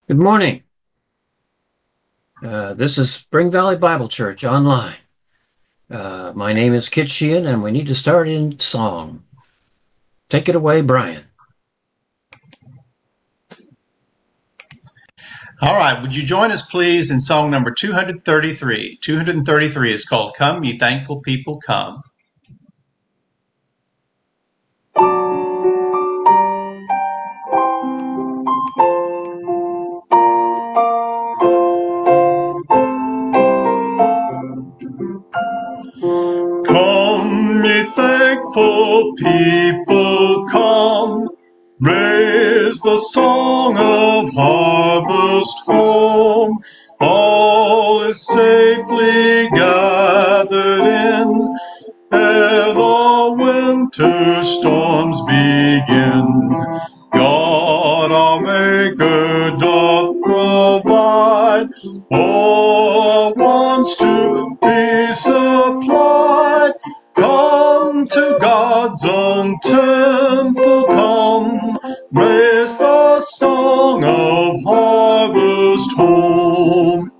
Good morning. This is Spring Valley Bible Church online. My name is Kit Sheehan, and we need to start in song. Take it away, Brian. All right, would you join us, please, in song number 233. 233 is called Come, Ye Thankful People, Come. Come, ye thankful people, come, raise the song of harvest home. All is safely gathered in, ere the winter storms begin. God our Maker doth provide all our wants to be supplied. Come to God's own temple, come, raise the song of harvest home.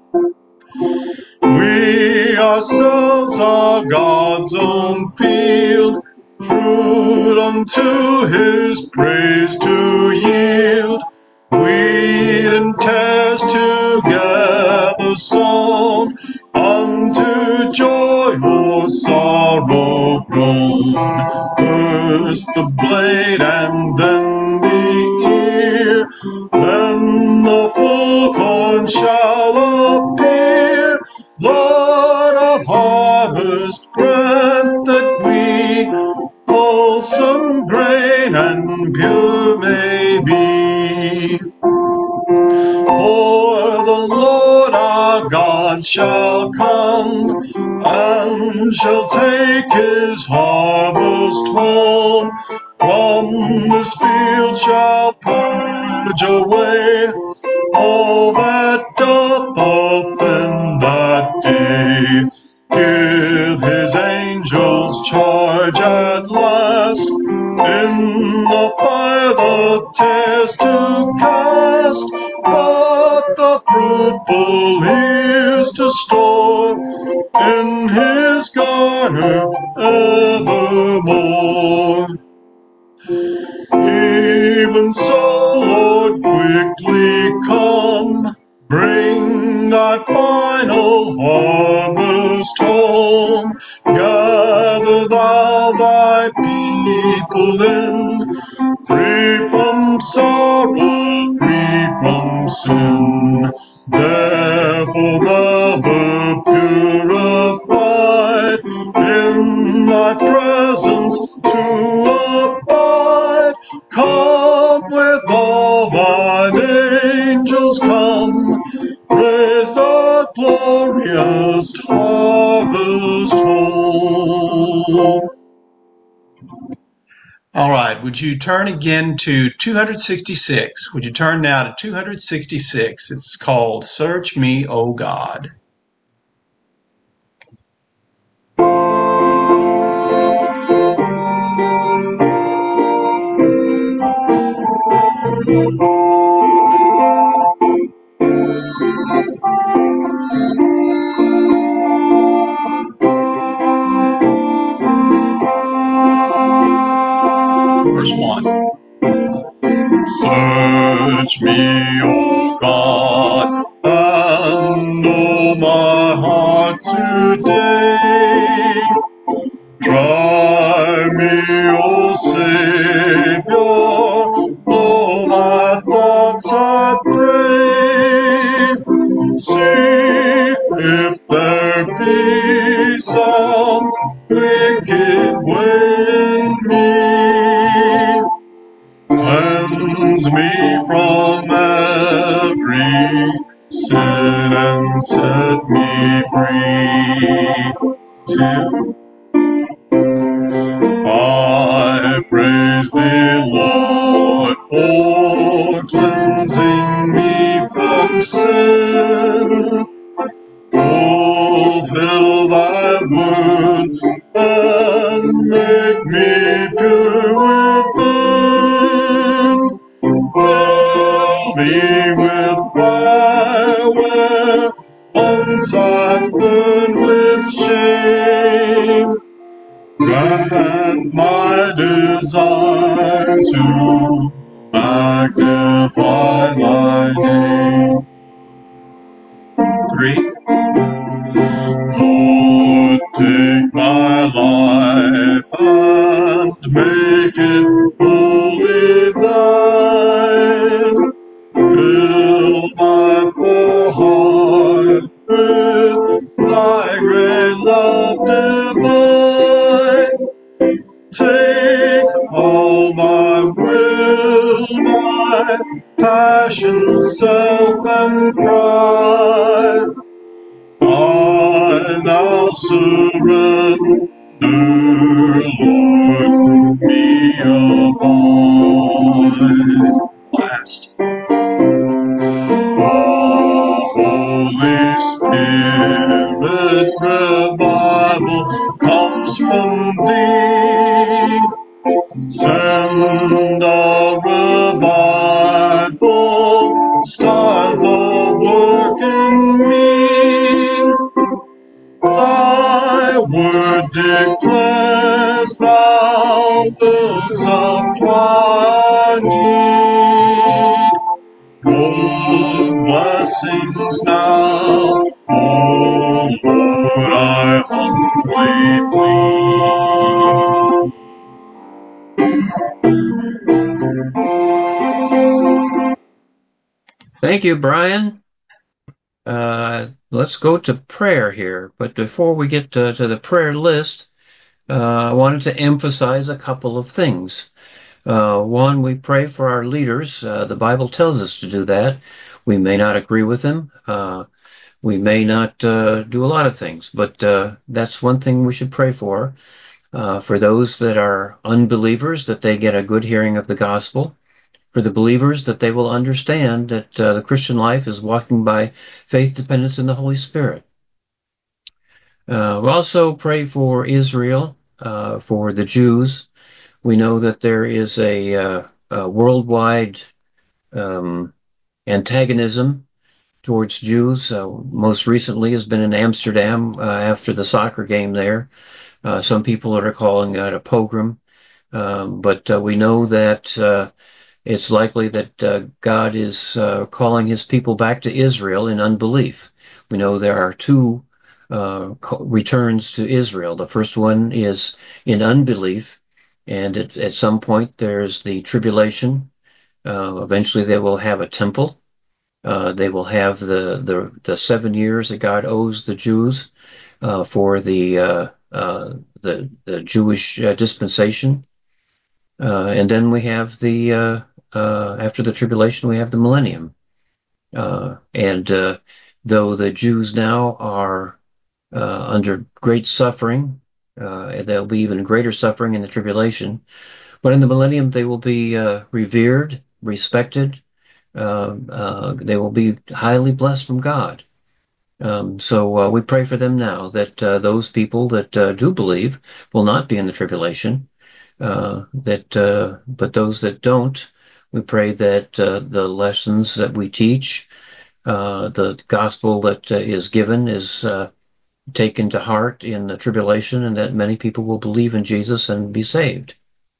We ourselves are God's own field, fruit unto His praise to yield. Wheat and tares together sown, unto joy or sorrow grown. First the blade and then the ear, then the full corn shall appear. Lord of harvest, grant that we wholesome grain and pure may be. For the Lord our God shall come, and shall take His harvest home. From this field shall purge away all that doth offend that day. Give His angels charge at last, in the fire the tares to cast, but the fruitful ears to store in His garner evermore. Even so, Lord, quickly come, bring thy final harvest home. Gather thou thy people in, free from sorrow, free from sin. Therefore ever purified, in thy presence to abide. Come with all thine angels, come, praise the glorious harvest home. All right, would you turn again to 266? Would you turn now to 266? It's called Search Me, O God. Verse 1. Search me, O God, and know my heart today. Try me, O Savior, know my thoughts, I pray. See if there be some wicked way in me. Cleanse me from every sin and set me free. 2. I praise thee, Lord, for cleansing me from sin. Fulfill thy word and make me pure within. Fill me with Grant my desire to magnify thy name. 3. Lord, take my life and make it wholly thine. Fill my poor heart with thy great love divine. Take all my will, my passion, self, and pride. I now surrender, Lord, me abide. Last. O Holy Spirit, revival comes from thee. Send a revival, start the work in me. Thy word declares thou wilt supply need. Good blessings now, O Lord, I humbly plead. Thank you, Brian. Let's go to prayer here. But before we get to the prayer list, I wanted to emphasize a couple of things. One, we pray for our leaders. The Bible tells us to do that. We may not agree with them. We may not do a lot of things, but that's one thing we should pray for. For those that are unbelievers, that they get a good hearing of the gospel. For the believers, that they will understand that the Christian life is walking by faith, dependence, in the Holy Spirit. We also pray for Israel, for the Jews. We know that there is a worldwide antagonism towards Jews. Most recently has been in Amsterdam after the soccer game there. Some people are calling it a pogrom. But we know that it's likely that God is calling his people back to Israel in unbelief. We know there are two returns to Israel. The first one is in unbelief, and at some point there's the tribulation. Eventually they will have a temple. They will have the 7 years that God owes the Jews for the Jewish dispensation. And then we have after the tribulation, we have the millennium. And though the Jews now are under great suffering, there'll be even greater suffering in the tribulation. But in the millennium, they will be revered, respected. They will be highly blessed from God. So we pray for them now, that those people that do believe will not be in the tribulation. But those that don't, we pray that the lessons that we teach, the gospel that is given, is taken to heart in the tribulation, and that many people will believe in Jesus and be saved.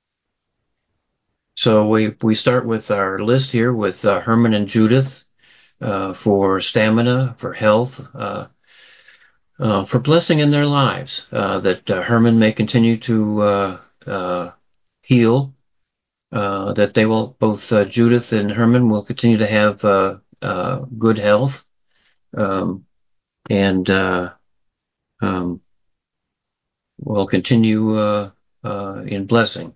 So we start with our list here with Herman and Judith for stamina, for health, for blessing in their lives, that Herman may continue to heal, that they will, both Judith and Herman will continue to have good health, and will continue in blessing.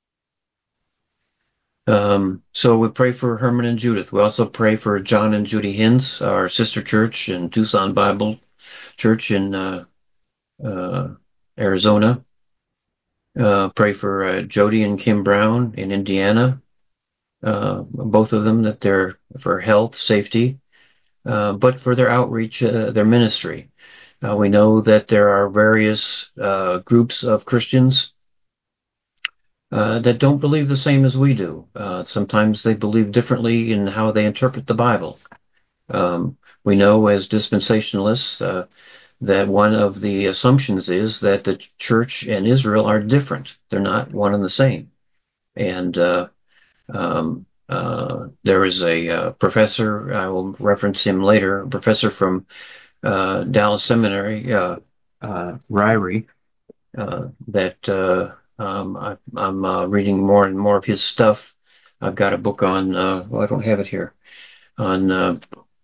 So we pray for Herman and Judith. We also pray for John and Judy Hintz, our sister church in Tucson Bible Church in Arizona. Pray for Jody and Kim Brown in Indiana. Both of them, that they're for health, safety, but for their outreach, their ministry. We know that there are various groups of Christians that don't believe the same as we do. Sometimes they believe differently in how they interpret the Bible. We know as dispensationalists that one of the assumptions is that the church and Israel are different. They're not one and the same. And there is a professor, I will reference him later, a professor from Dallas Seminary, Ryrie, that I'm reading more and more of his stuff. I've got a book on, well, I don't have it here, on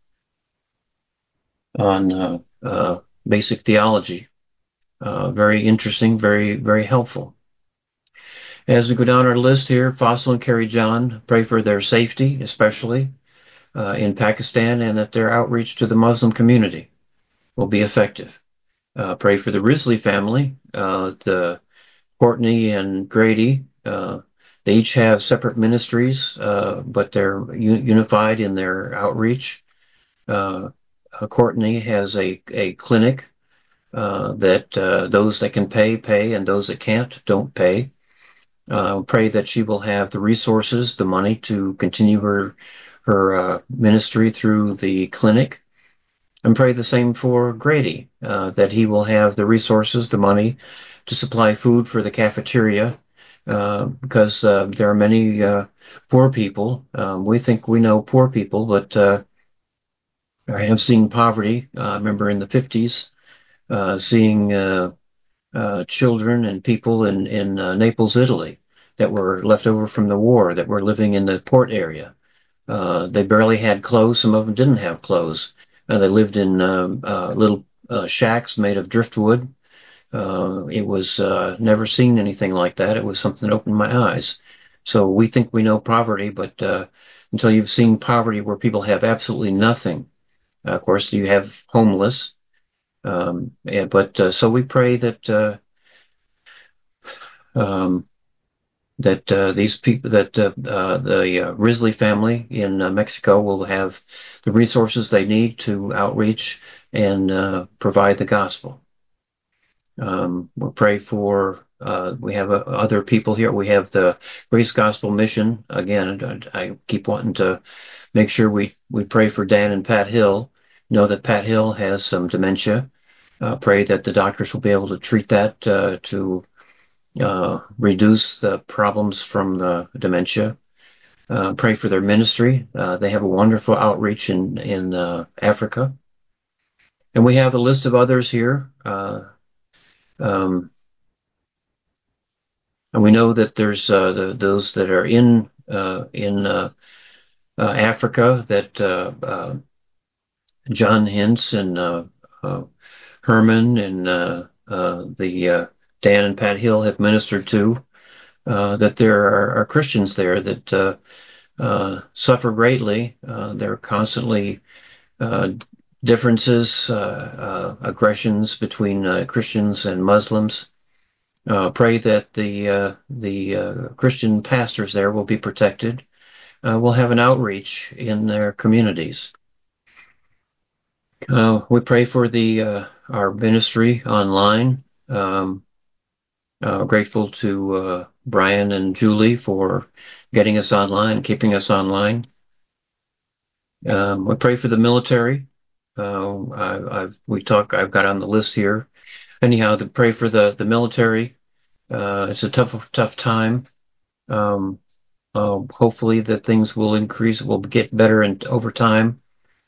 basic theology. Very interesting, very, very helpful. As we go down our list here, Fossil and Carrie John, pray for their safety, especially in Pakistan, and that their outreach to the Muslim community will be effective. Pray for the Risley family, the Courtney and Grady. They each have separate ministries, but they're unified in their outreach. Courtney has a clinic that those that can pay, and those that can't don't pay. Pray that she will have the resources, the money to continue her ministry through the clinic. And pray the same for Grady, that he will have the resources, the money to supply food for the cafeteria, because there are many poor people. We think we know poor people, but I have seen poverty. I remember in the 50s seeing children and people in Naples, Italy, that were left over from the war, that were living in the port area. They barely had clothes. Some of them didn't have clothes. They lived in little shacks made of driftwood. It was never seen anything like that. It was something that opened my eyes. So we think we know poverty, but until you've seen poverty where people have absolutely nothing, of course, you have homeless. So we pray that these people, that the Risley family in Mexico will have the resources they need to outreach and provide the gospel. We'll pray for, we have other people here. We have the Grace Gospel Mission. Again, I keep wanting to make sure we pray for Dan and Pat Hill. Know that Pat Hill has some dementia. Pray that the doctors will be able to treat that to reduce the problems from the dementia. Pray for their ministry. They have a wonderful outreach in Africa. And we have a list of others here. And we know that there's those that are in Africa, that John Hintz and Herman and the Dan and Pat Hill have ministered to, that there are Christians there that suffer greatly. There are constantly differences, aggressions between Christians and Muslims. Pray that the Christian pastors there will be protected. Will have an outreach in their communities. We pray for our ministry online. Grateful to Brian and Julie for getting us online, keeping us online. We pray for the military. I've got on the list here. Anyhow, to pray for the military. It's a tough time. Hopefully that things will increase, will get better over time.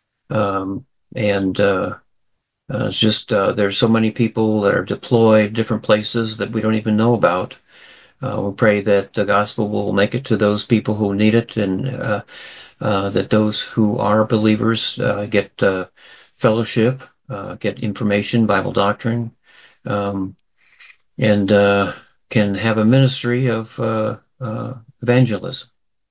It's just there's so many people that are deployed different places that we don't even know about. We pray that the gospel will make it to those people who need it, and that those who are believers get fellowship, get information, Bible doctrine, and can have a ministry of evangelism.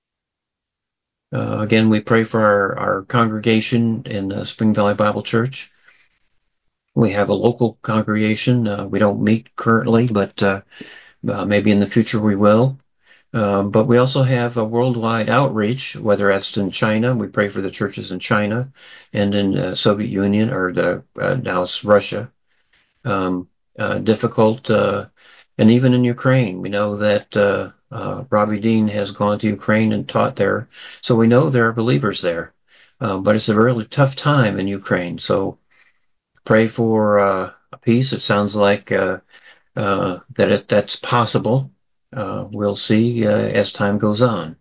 Again, we pray for our congregation in the Spring Valley Bible Church. We have a local congregation. We don't meet currently, but maybe in the future we will. But we also have a worldwide outreach, whether that's in China. We pray for the churches in China and in the Soviet Union, or now it's Russia. Difficult, and even in Ukraine. We know that Robbie Dean has gone to Ukraine and taught there. So we know there are believers there. But it's a really tough time in Ukraine. So pray for peace. It sounds like that's possible. We'll see as time goes on.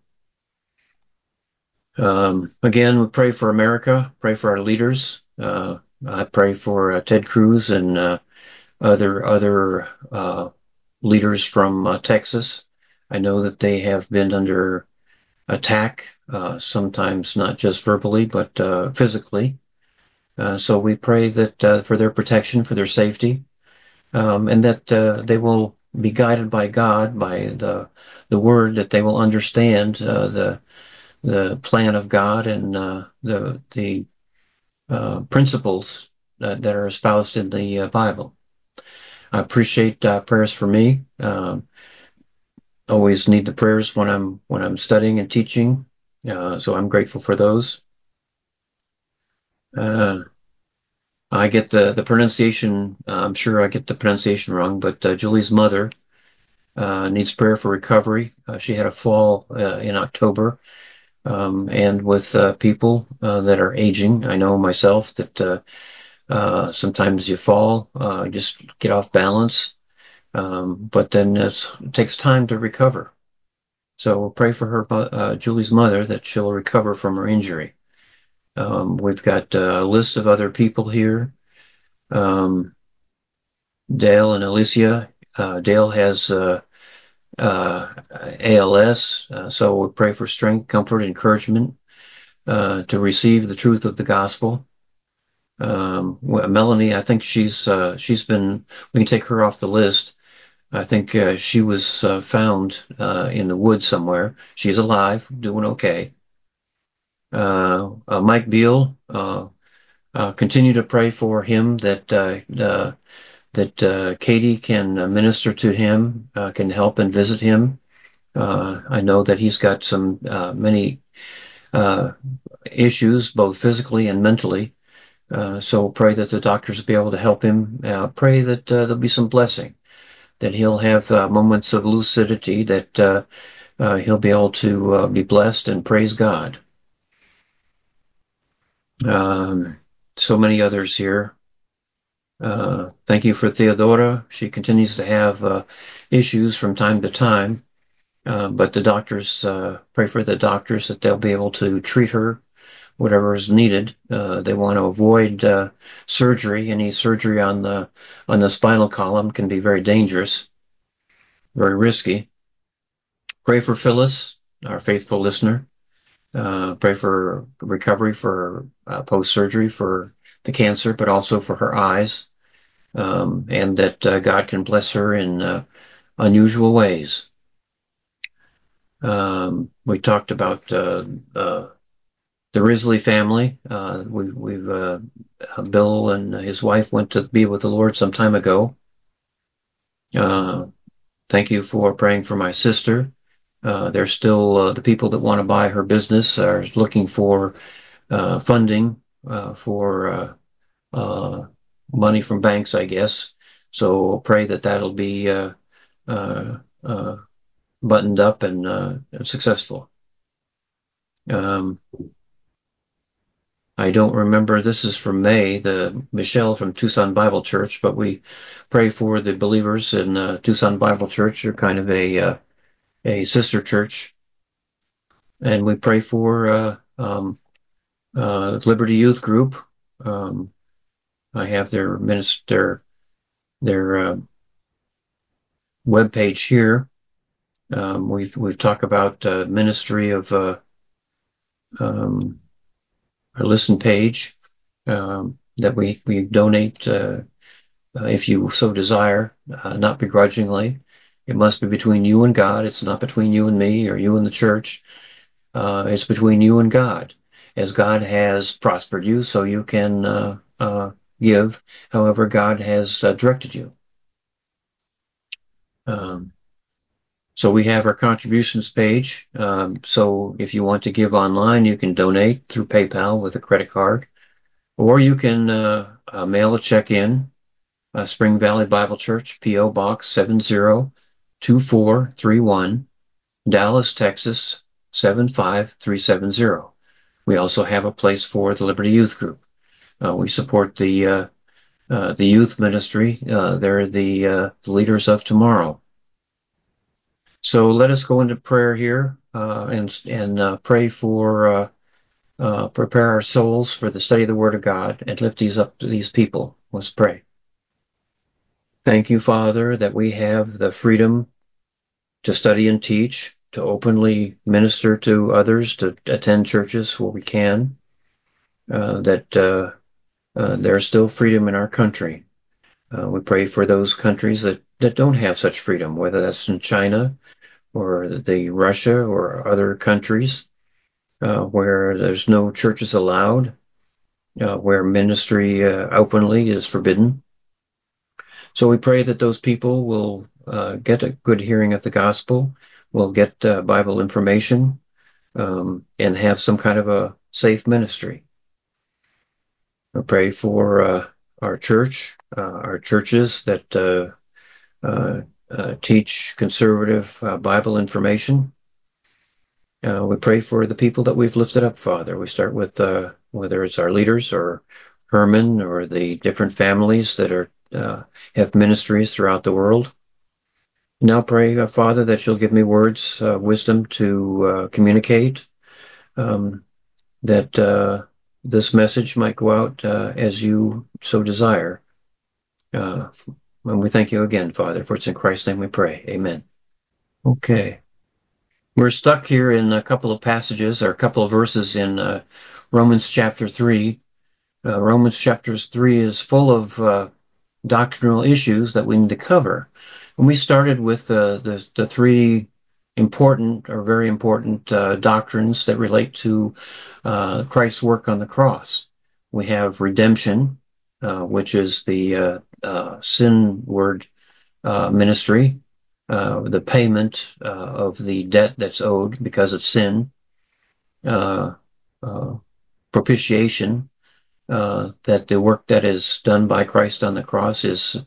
Again, we pray for America, pray for our leaders. I pray for Ted Cruz and other leaders from Texas. I know that they have been under attack, sometimes not just verbally, but physically. So we pray that for their protection, for their safety, and that they will be guided by God, by the Word, that they will understand the plan of God and the principles that are espoused in the Bible. I appreciate prayers for me. Always need the prayers when I'm studying and teaching, so I'm grateful for those. I get the pronunciation. I'm sure I get the pronunciation wrong, but Julie's mother needs prayer for recovery. She had a fall in October, and with people that are aging. I know myself that sometimes you fall, just get off balance, but then it takes time to recover. So we'll pray for her, Julie's mother, that she'll recover from her injury. We've got a list of other people here. Dale and Alicia. Dale has ALS, so we'll pray for strength, comfort, encouragement to receive the truth of the gospel. Melanie, I think she's been. We can take her off the list. I think she was found in the woods somewhere. She's alive, doing okay. Mike Beal, continue to pray for him that Katie can minister to him, can help and visit him. I know that he's got some many issues, both physically and mentally. So pray that the doctors will be able to help him. Pray that there'll be some blessing, that he'll have moments of lucidity, that he'll be able to be blessed and praise God. So many others here. Thank you for Theodora. She continues to have issues from time to time, but the doctors, pray for the doctors that they'll be able to treat her, whatever is needed. They want to avoid surgery. Any surgery on the spinal column can be very dangerous, very risky. Pray for Phyllis, our faithful listener. Pray for recovery for post-surgery for the cancer, but also for her eyes, and that God can bless her in unusual ways. We talked about the Risley family. Bill and his wife went to be with the Lord some time ago. Thank you for praying for my sister. There's still the people that want to buy her business are looking for funding for money from banks, I guess. So pray that that'll be buttoned up and successful. I don't remember. This is from May, Michelle from Tucson Bible Church, but we pray for the believers in Tucson Bible Church. They're kind of a sister church, and we pray for Liberty Youth Group. I have their web page here. We've talked about ministry of our listen page that we donate if you so desire, not begrudgingly. It must be between you and God. It's not between you and me or you and the church. It's between you and God. As God has prospered you, so you can give however God has directed you. So we have our contributions page. So if you want to give online, you can donate through PayPal with a credit card, or you can mail a check in, Spring Valley Bible Church, P.O. Box 702431, Dallas, Texas 75370. We also have a place for the Liberty Youth Group. We support the the youth ministry. They're the leaders of tomorrow. So let us go into prayer here and pray for prepare our souls for the study of the Word of God and lift these up to these people. Let's pray. Thank you, Father, that we have the freedom to study and teach, to openly minister to others, to attend churches where we can, that there's still freedom in our country. We pray for those countries that don't have such freedom, whether that's in China or the Russia or other countries where there's no churches allowed, where ministry openly is forbidden. So we pray that those people will get a good hearing of the gospel, will get Bible information, and have some kind of a safe ministry. We pray for our church, our churches that teach conservative Bible information. We pray for the people that we've lifted up, Father. We start with whether it's our leaders or Herman or the different families that are have ministries throughout the world. Now pray, Father, that you'll give me words, wisdom to communicate, that this message might go out as you so desire. And we thank you again, Father, for it's in Christ's name we pray. Amen. Okay. We're stuck here in a couple of passages, or a couple of verses in Romans chapter 3. Romans chapter 3 is full of doctrinal issues that we need to cover. And we started with the three important or very important doctrines that relate to Christ's work on the cross. We have redemption, which is the sinward ministry, the payment of the debt that's owed because of sin, propitiation, that the work that is done by Christ on the cross is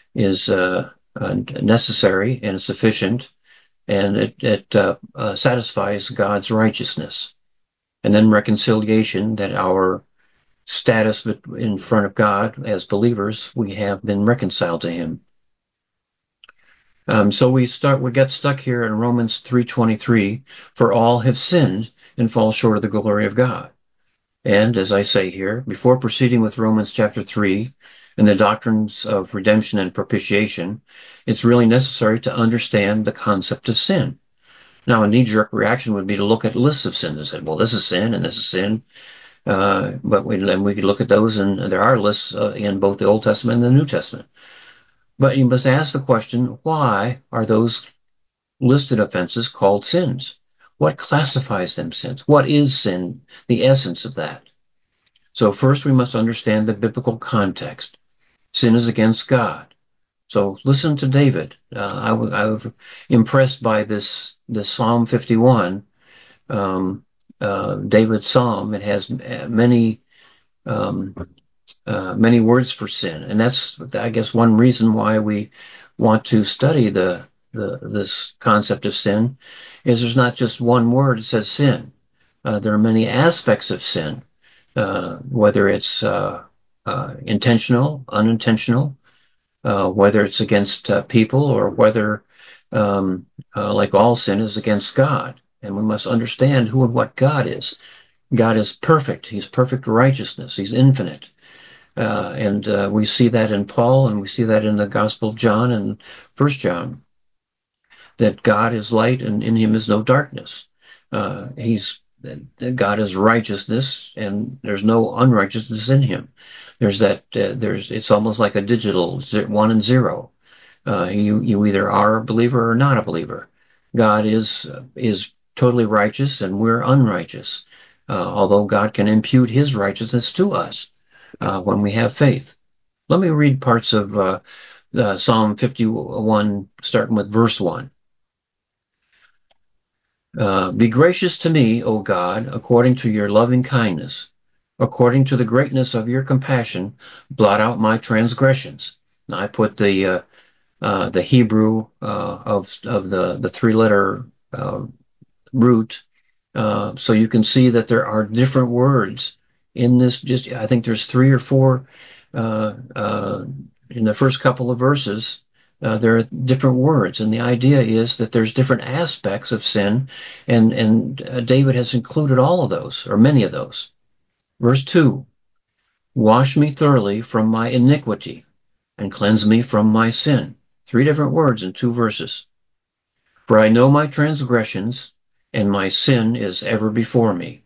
necessary and sufficient, and it satisfies God's righteousness. And then reconciliation, that our status in front of God as believers, we have been reconciled to Him. So we get stuck here in Romans 3:23, for all have sinned and fall short of the glory of God. And as I say here, before proceeding with Romans chapter 3 and the doctrines of redemption and propitiation, it's really necessary to understand the concept of sin. Now, a knee-jerk reaction would be to look at lists of sins and say, well, this is sin and this is sin. But we could look at those, and there are lists in both the Old Testament and the New Testament. But you must ask the question, why are those listed offenses called sins? What classifies them sins? What is sin, the essence of that? So first we must understand the biblical context. Sin is against God. So listen to David. I was impressed by this Psalm 51, David's psalm. It has many words for sin, and that's, I guess, one reason why we want to study this concept of sin, is there's not just one word that says sin. There are many aspects of sin, whether it's intentional, unintentional, whether it's against people, or whether, like all sin, is against God. And we must understand who and what God is. God is perfect. He's perfect righteousness. He's infinite. And we see that in Paul, and we see that in the Gospel of John and 1 John, that God is light and in him is no darkness. God is righteousness, and there's no unrighteousness in him. It's almost like a digital 1 and 0. You either are a believer or not a believer. God is totally righteous, and we're unrighteous. Although God can impute his righteousness to us when we have faith. Let me read parts of Psalm 51, starting with verse 1. Be gracious to me, O God, according to your loving kindness. According to the greatness of your compassion, blot out my transgressions. Now, I put the Hebrew of the three-letter root, so you can see that there are different words in this. I think there's 3 or 4 in the first couple of verses, there are different words, and the idea is that there's different aspects of sin, and David has included all of those, or many of those. Verse 2, wash me thoroughly from my iniquity, and cleanse me from my sin. 3 different words in 2 verses. For I know my transgressions, and my sin is ever before me.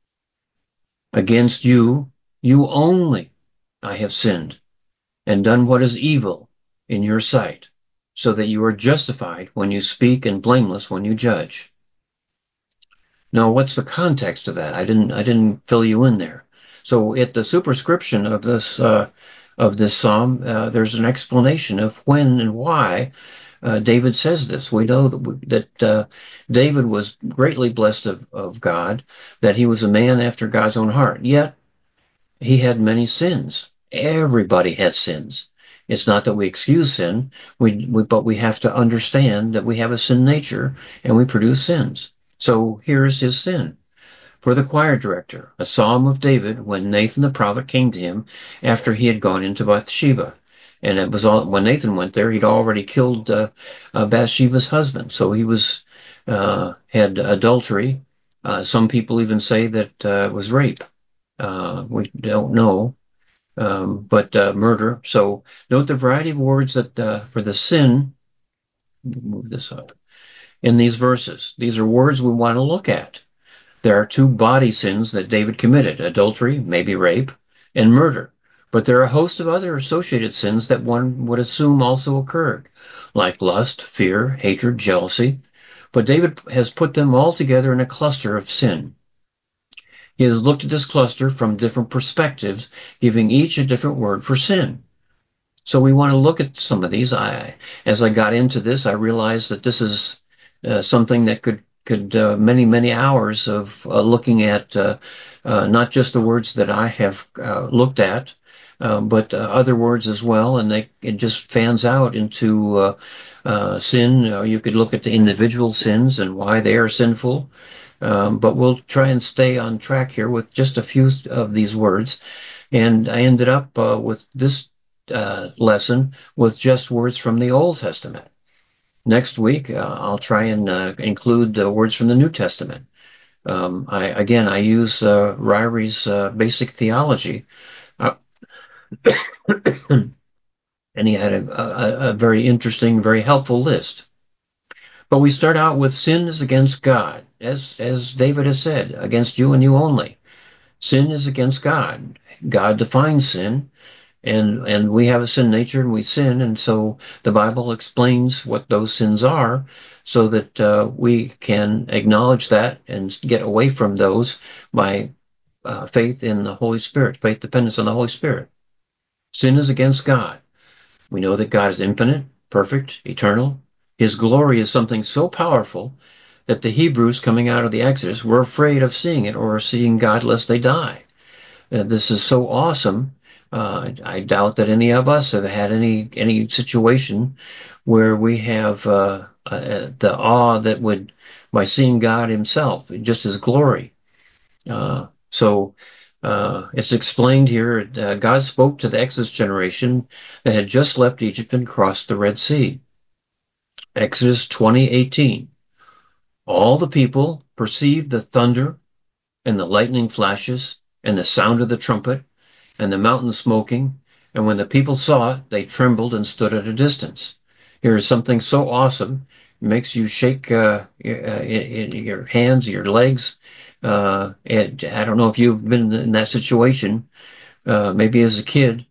Against you, you only, I have sinned, and done what is evil in your sight, so that you are justified when you speak and blameless when you judge. Now, what's the context of that? I didn't fill you in there. So, at the superscription of this psalm, there's an explanation of when and why David says this. We know that David was greatly blessed of God, that he was a man after God's own heart. Yet he had many sins. Everybody has sins. It's not that we excuse sin, but we have to understand that we have a sin nature and we produce sins. So here's his sin. For the choir director, a psalm of David when Nathan the prophet came to him after he had gone into Bathsheba. And it was all, when Nathan went there, he'd already killed Bathsheba's husband. So he was had adultery. Some people even say that it was rape. We don't know, but murder. So note the variety of words that for the sin. Move this up in these verses. These are words we want to look at. There are 2 body sins that David committed: adultery, maybe rape, and murder. But there are a host of other associated sins that one would assume also occurred, like lust, fear, hatred, jealousy. But David has put them all together in a cluster of sin. He has looked at this cluster from different perspectives, giving each a different word for sin. So we want to look at some of these. As I got into this, I realized that this is something that could many hours of looking at not just the words that I have looked at, but other words as well, and it just fans out into sin. You could look at the individual sins and why they are sinful, but we'll try and stay on track here with just a few of these words. And I ended up with this lesson with just words from the Old Testament. Next week, I'll try and include words from the New Testament. I use Ryrie's Basic Theology, and he had a very interesting, very helpful list. But we start out with sin is against God, as David has said, against you and you only. Sin is against God. God defines sin. And we have a sin nature and we sin, and so the Bible explains what those sins are so that we can acknowledge that and get away from those by faith in the Holy Spirit, faith dependence on the Holy Spirit. Sin is against God. We know that God is infinite, perfect, eternal. His glory is something so powerful that the Hebrews coming out of the Exodus were afraid of seeing it or seeing God lest they die. This is so awesome. I doubt that any of us have had any situation where we have the awe that would, by seeing God himself, just his glory. So it's explained here, God spoke to the Exodus generation that had just left Egypt and crossed the Red Sea. Exodus 20:18. All the people perceived the thunder and the lightning flashes and the sound of the trumpet and the mountain smoking, and when the people saw it, they trembled and stood at a distance. Here is something so awesome, it makes you shake your hands, your legs. And I don't know if you've been in that situation, maybe as a kid,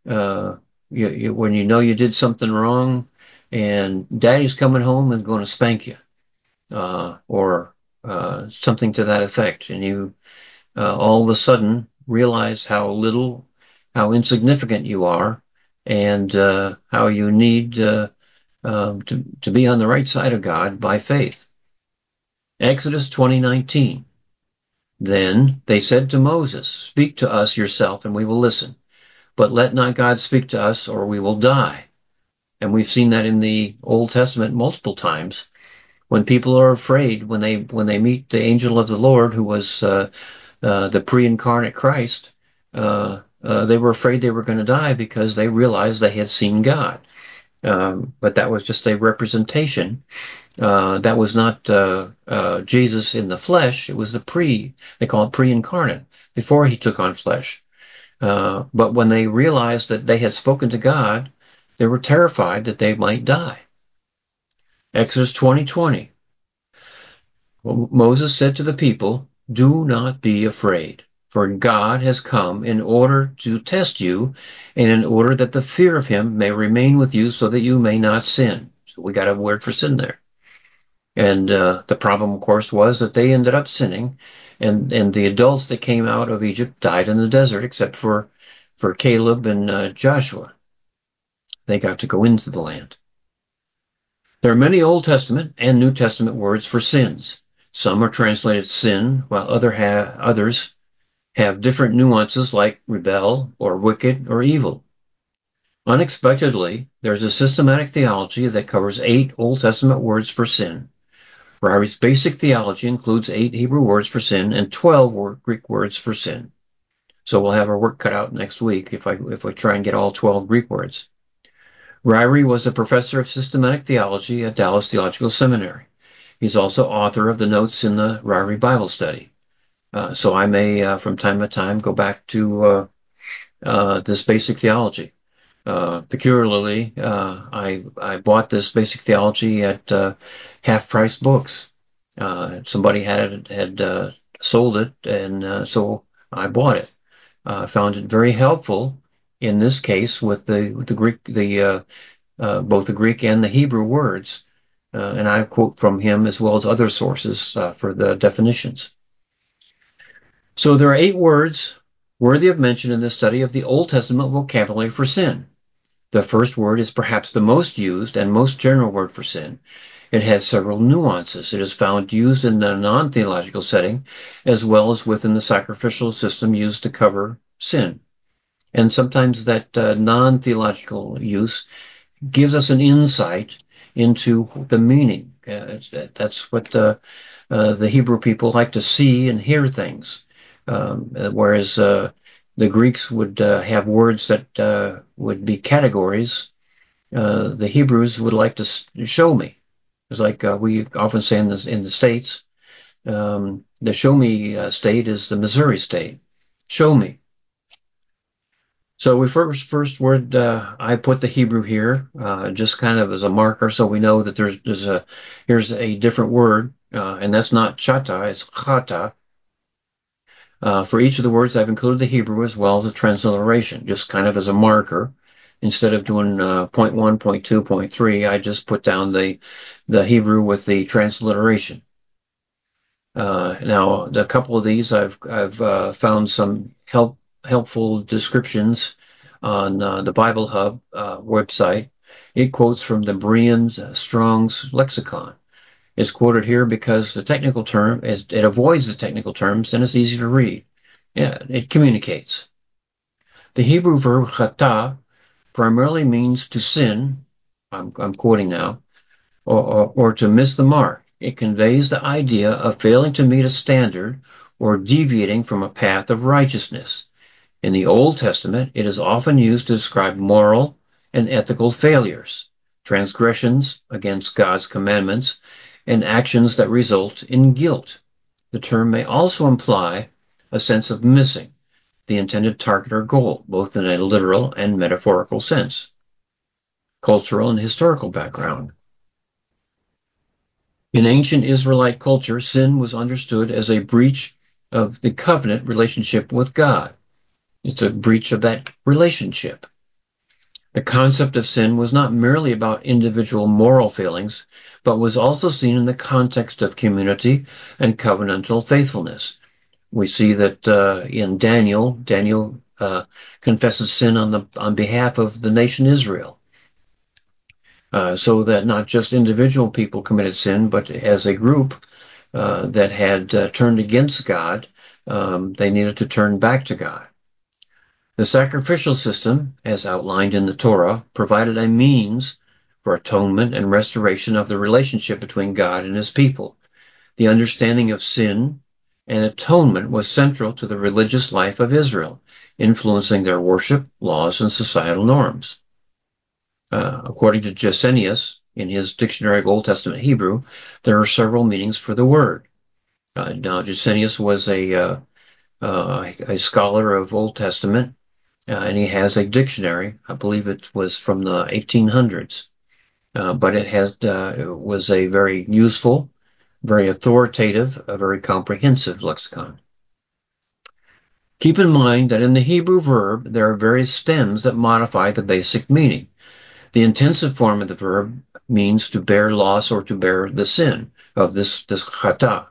when you know you did something wrong, and daddy's coming home and going to spank you, or something to that effect, and you all of a sudden realize how little, how insignificant you are, and how you need to be on the right side of God by faith. Exodus 20:19. Then they said to Moses, "Speak to us yourself, and we will listen. But let not God speak to us, or we will die." And we've seen that in the Old Testament multiple times. When people are afraid, when they meet the angel of the Lord, who was the pre-incarnate Christ, they were afraid they were going to die because they realized they had seen God. But that was just a representation. That was not Jesus in the flesh. It was they call it pre-incarnate, before he took on flesh. But when they realized that they had spoken to God, they were terrified that they might die. Exodus 20:20. Moses said to the people, "Do not be afraid, for God has come in order to test you, and in order that the fear of him may remain with you, so that you may not sin." So we got a word for sin there. And the problem, of course, was that they ended up sinning, and the adults that came out of Egypt died in the desert, except for Caleb and Joshua. They got to go into the land. There are many Old Testament and New Testament words for sins. Some are translated sin, while others have different nuances like rebel or wicked or evil. Unexpectedly, there's a systematic theology that covers 8 Old Testament words for sin. Ryrie's basic theology includes 8 Hebrew words for sin and 12 Greek words for sin. So we'll have our work cut out next week if I try and get all 12 Greek words. Ryrie was a professor of systematic theology at Dallas Theological Seminary. He's also author of the notes in the Ryrie Bible Study. So I may, from time to time, go back to this basic theology. Peculiarly, I bought this basic theology at half-price books. Somebody had sold it, and so I bought it. I found it very helpful in this case with the Greek, both the Greek and the Hebrew words. And I quote from him as well as other sources for the definitions. So there are 8 words worthy of mention in the study of the Old Testament vocabulary for sin. The first word is perhaps the most used and most general word for sin. It has several nuances. It is found used in a non-theological setting as well as within the sacrificial system used to cover sin. And sometimes that non-theological use gives us an insight into the meaning. That's what the Hebrew people like to see and hear things, whereas the Greeks would have words that would be categories. The Hebrews would like to show me. It's like we often say in the States, the show me state is the Missouri state. Show me. So we first word, I put the Hebrew here, just kind of as a marker, so we know that here's a different word, and that's not chata, it's chata. For each of the words, I've included the Hebrew as well as the transliteration, just kind of as a marker. Instead of doing point 1, point 2, point 3, I just put down the Hebrew with the transliteration. Now, a couple of these I've found some helpful descriptions on the Bible Hub website. It quotes from the Berean's Strong's Lexicon. It's quoted here because the technical term it avoids the technical terms and it's easy to read. Yeah, it communicates. The Hebrew verb chata primarily means to sin. I'm quoting now, or to miss the mark. It conveys the idea of failing to meet a standard or deviating from a path of righteousness. In the Old Testament, it is often used to describe moral and ethical failures, transgressions against God's commandments, and actions that result in guilt. The term may also imply a sense of missing the intended target or goal, both in a literal and metaphorical sense. Cultural and historical background. In ancient Israelite culture, sin was understood as a breach of the covenant relationship with God. It's a breach of that relationship. The concept of sin was not merely about individual moral failings, but was also seen in the context of community and covenantal faithfulness. We see that in Daniel confesses sin on behalf of the nation Israel. So that not just individual people committed sin, but as a group that had turned against God, they needed to turn back to God. The sacrificial system, as outlined in the Torah, provided a means for atonement and restoration of the relationship between God and his people. The understanding of sin and atonement was central to the religious life of Israel, influencing their worship, laws, and societal norms. According to Gesenius, in his Dictionary of Old Testament Hebrew, there are several meanings for the word. Now, Gesenius was a scholar of Old Testament, and he has a dictionary. I believe it was from the 1800s, but it was a very useful, very authoritative, a very comprehensive lexicon. Keep in mind that in the Hebrew verb, there are various stems that modify the basic meaning. The intensive form of the verb means to bear loss or to bear the sin of this chata.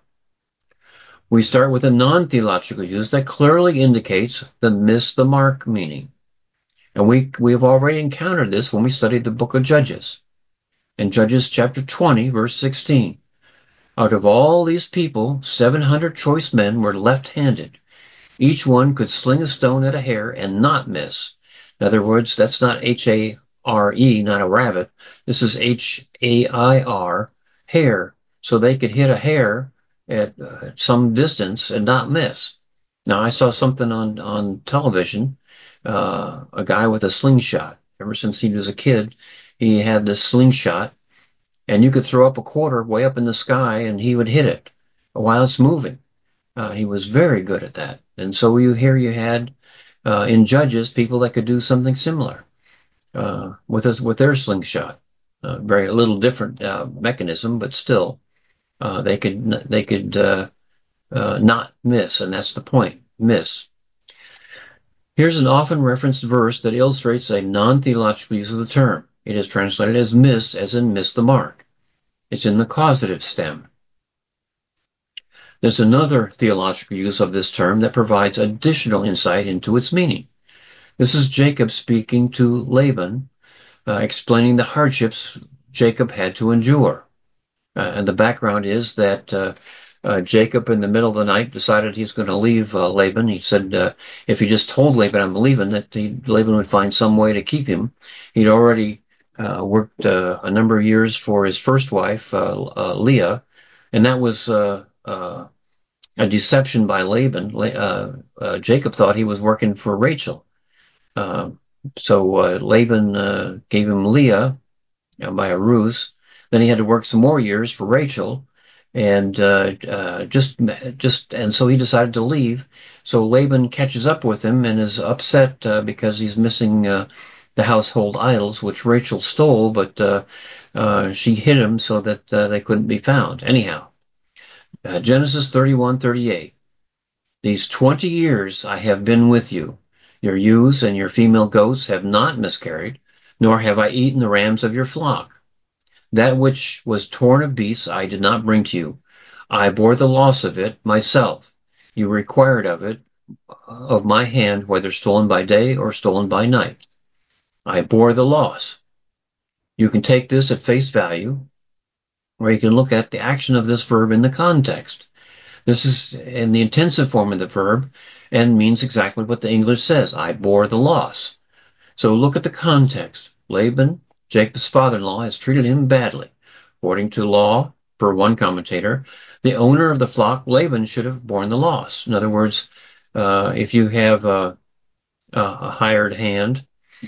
We start with a non-theological use that clearly indicates the miss the mark meaning. And we have already encountered this when we studied the book of Judges. In Judges chapter 20, verse 16, out of all these people, 700 choice men were left-handed. Each one could sling a stone at a hare and not miss. In other words, that's not H-A-R-E, not a rabbit. This is H-A-I-R, hare. So they could hit a hare at some distance and not miss. Now, I saw something on television, a guy with a slingshot. Ever since he was a kid, he had this slingshot, and you could throw up a quarter way up in the sky, and he would hit it while it's moving. He was very good at that. And so you had in Judges people that could do something similar with their slingshot. Very a little different mechanism, but still they could not miss, and that's the point. Miss. Here's an often referenced verse that illustrates a non-theological use of the term. It is translated as miss, as in miss the mark. It's in the causative stem. There's another theological use of this term that provides additional insight into its meaning. This is Jacob speaking to Laban, explaining the hardships Jacob had to endure. And the background is that Jacob, in the middle of the night, decided he's going to leave Laban. He said if he just told Laban I'm leaving, that Laban would find some way to keep him. He'd already worked a number of years for his first wife, Leah, and that was a deception by Laban. Jacob thought he was working for Rachel. So Laban gave him Leah by a ruse. Then he had to work some more years for Rachel, and and so he decided to leave. So Laban catches up with him and is upset because he's missing the household idols, which Rachel stole, but she hid him so that they couldn't be found. Anyhow, Genesis 31:38. These 20 years I have been with you. Your ewes and your female goats have not miscarried, nor have I eaten the rams of your flock. That which was torn of beasts I did not bring to you. I bore the loss of it myself. You required of it, of my hand, whether stolen by day or stolen by night. I bore the loss. You can take this at face value, or you can look at the action of this verb in the context. This is in the intensive form of the verb and means exactly what the English says. I bore the loss. So look at the context. Laban, Jacob's father-in-law, has treated him badly. According to law, per one commentator, the owner of the flock, Laban, should have borne the loss. In other words, if you have a hired hand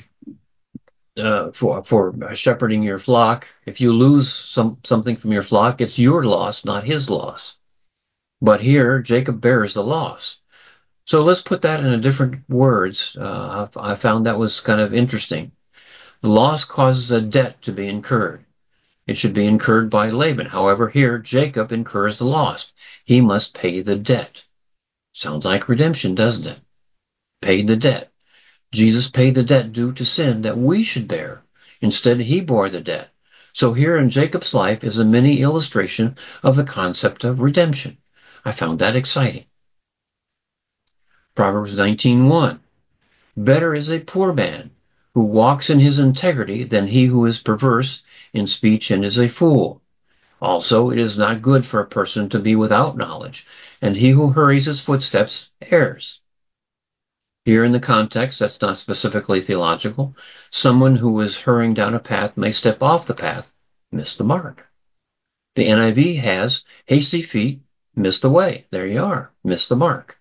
for shepherding your flock, if you lose something from your flock, it's your loss, not his loss. But here, Jacob bears the loss. So let's put that in different words. I found that was kind of interesting. The loss causes a debt to be incurred. It should be incurred by Laban. However, here, Jacob incurs the loss. He must pay the debt. Sounds like redemption, doesn't it? Paid the debt. Jesus paid the debt due to sin that we should bear. Instead, he bore the debt. So here in Jacob's life is a mini illustration of the concept of redemption. I found that exciting. Proverbs 19:1. Better is a poor man who walks in his integrity than he who is perverse in speech and is a fool. Also, it is not good for a person to be without knowledge, and he who hurries his footsteps errs. Here in the context, that's not specifically theological, someone who is hurrying down a path may step off the path, miss the mark. The NIV has hasty feet Missed the way. There you are. Missed the mark.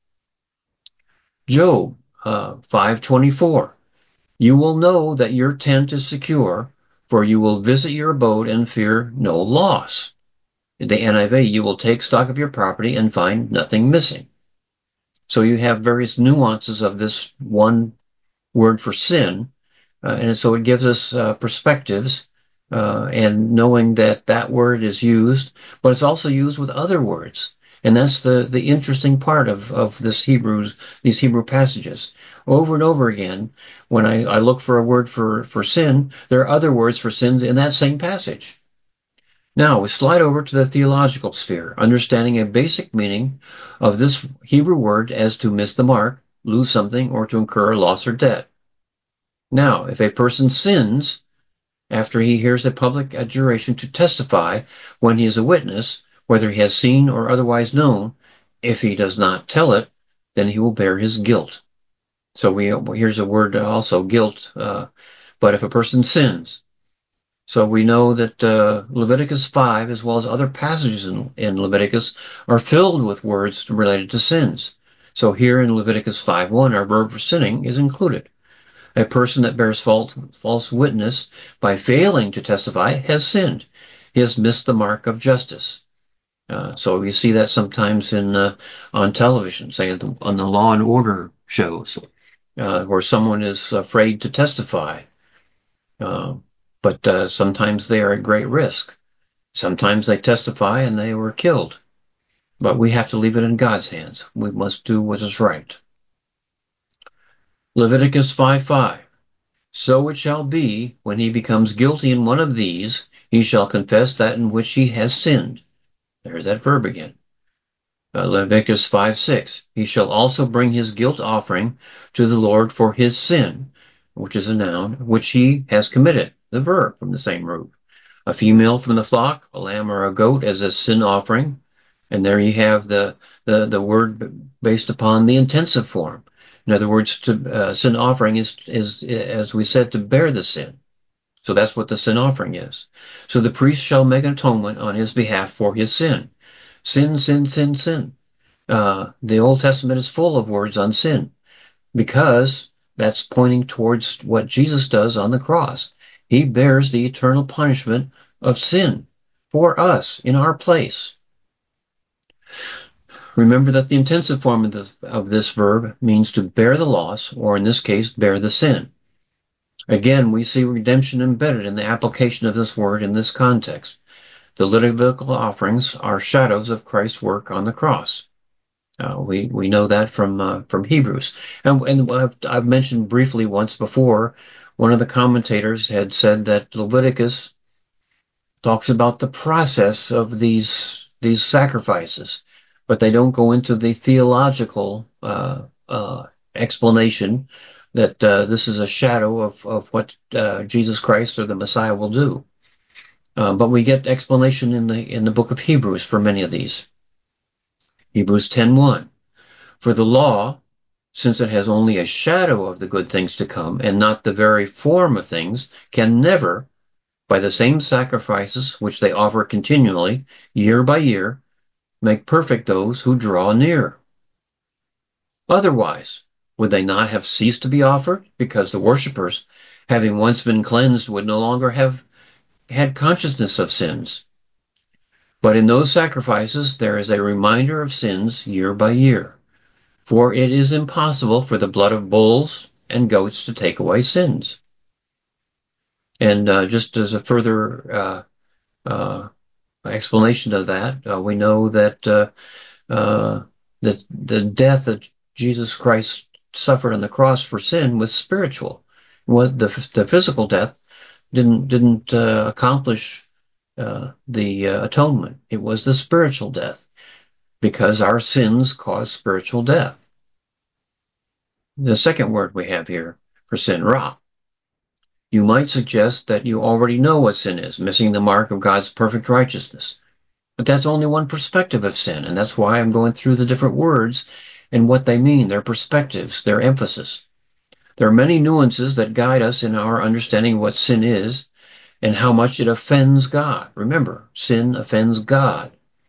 Job 5:24. You will know that your tent is secure, for you will visit your abode and fear no loss. In the NIV, you will take stock of your property and find nothing missing. So you have various nuances of this one word for sin, and so it gives us perspectives, and knowing that that word is used, but it's also used with other words. And that's the interesting part of these Hebrew passages. Over and over again, when I look for a word for sin, there are other words for sins in that same passage. Now, we slide over to the theological sphere, understanding a basic meaning of this Hebrew word as to miss the mark, lose something, or to incur loss or debt. Now, if a person sins after he hears a public adjuration to testify when he is a witness, whether he has seen or otherwise known, if he does not tell it, then he will bear his guilt. So here's a word also, guilt. But if a person sins, so we know that Leviticus 5, as well as other passages in Leviticus, are filled with words related to sins. So here in Leviticus 5:1, our verb for sinning is included. A person that bears false witness by failing to testify has sinned. He has missed the mark of justice. So you see that sometimes on television, say on the Law and Order shows, where someone is afraid to testify. But sometimes they are at great risk. Sometimes they testify and they were killed. But we have to leave it in God's hands. We must do what is right. Leviticus 5:5. So it shall be, when he becomes guilty in one of these, he shall confess that in which he has sinned. There's that verb again. Leviticus 5:6. He shall also bring his guilt offering to the Lord for his sin, which is a noun, which he has committed. The verb from the same root. A female from the flock, a lamb or a goat as a sin offering. And there you have the word based upon the intensive form. In other words, sin offering is, as we said, to bear the sin. So that's what the sin offering is. So the priest shall make an atonement on his behalf for his sin. Sin, sin, sin, sin. The Old Testament is full of words on sin, because that's pointing towards what Jesus does on the cross. He bears the eternal punishment of sin for us in our place. Remember that the intensive form of this verb means to bear the loss, or in this case, bear the sin. Again, we see redemption embedded in the application of this word in this context. The Levitical offerings are shadows of Christ's work on the cross. We know that from Hebrews. And I've mentioned briefly once before, one of the commentators had said that Leviticus talks about the process of these sacrifices, but they don't go into the theological explanation that this is a shadow of what Jesus Christ or the Messiah will do. But we get explanation in the book of Hebrews for many of these. Hebrews 10:1. For the law, since it has only a shadow of the good things to come and not the very form of things, can never, by the same sacrifices which they offer continually, year by year, make perfect those who draw near. Otherwise, would they not have ceased to be offered? Because the worshippers, having once been cleansed, would no longer have had consciousness of sins. But in those sacrifices there is a reminder of sins year by year. For it is impossible for the blood of bulls and goats to take away sins. And just as a further explanation of that, we know that the death that Jesus Christ suffered on the cross for sin was spiritual. The physical death didn't accomplish the atonement. It was the spiritual death, because our sins cause spiritual death. The second word we have here for sin, ra. You might suggest that you already know what sin is, missing the mark of God's perfect righteousness. But that's only one perspective of sin, and that's why I'm going through the different words and what they mean, their perspectives, their emphasis. There are many nuances that guide us in our understanding of what sin is and how much it offends God. Remember, sin offends God.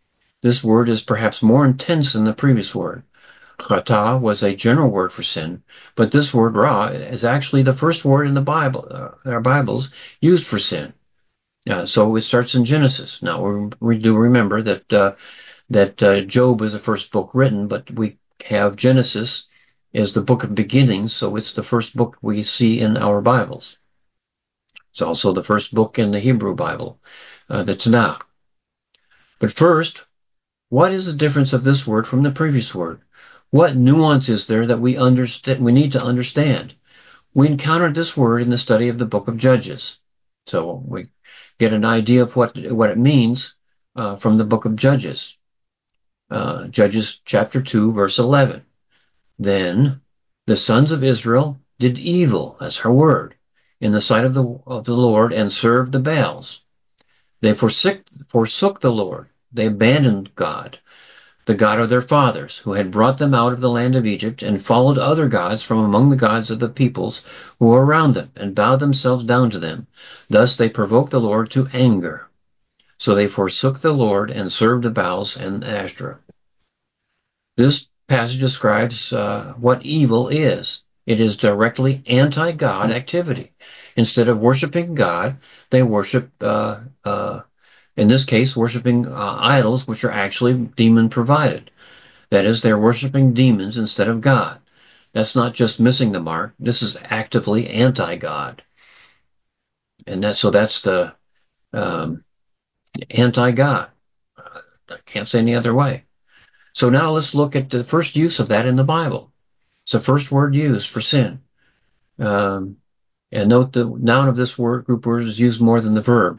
This word is perhaps more intense than the previous word. Chata was a general word for sin, but this word ra is actually the first word in the Bible, our Bibles, used for sin. So it starts in Genesis. Now we do remember that Job is the first book written, but we have Genesis as the book of beginnings, so it's the first book we see in our Bibles. It's also the first book in the Hebrew Bible, the Tanakh. But first, what is the difference of this word from the previous word? What nuance is there that we need to understand? We encountered this word in the study of the book of Judges. So we get an idea of what it means from the book of Judges. Judges chapter 2, verse 11. Then the sons of Israel did evil, that's her word, in the sight of the Lord, and served the Baals. They forsook the Lord. They abandoned God, the God of their fathers, who had brought them out of the land of Egypt, and followed other gods from among the gods of the peoples who were around them, and bowed themselves down to them. Thus they provoked the Lord to anger. So they forsook the Lord and served the Baals and Ashtoreth. This passage describes what evil is. It is directly anti-God activity. Instead of worshiping God, they worship, in this case, worshiping idols, which are actually demon-provided. That is, they're worshiping demons instead of God. That's not just missing the mark. This is actively anti-God. And that's the anti-God. I can't say any other way. So now let's look at the first use of that in the Bible. It's the first word used for sin. And note the noun of this group word is used more than the verb.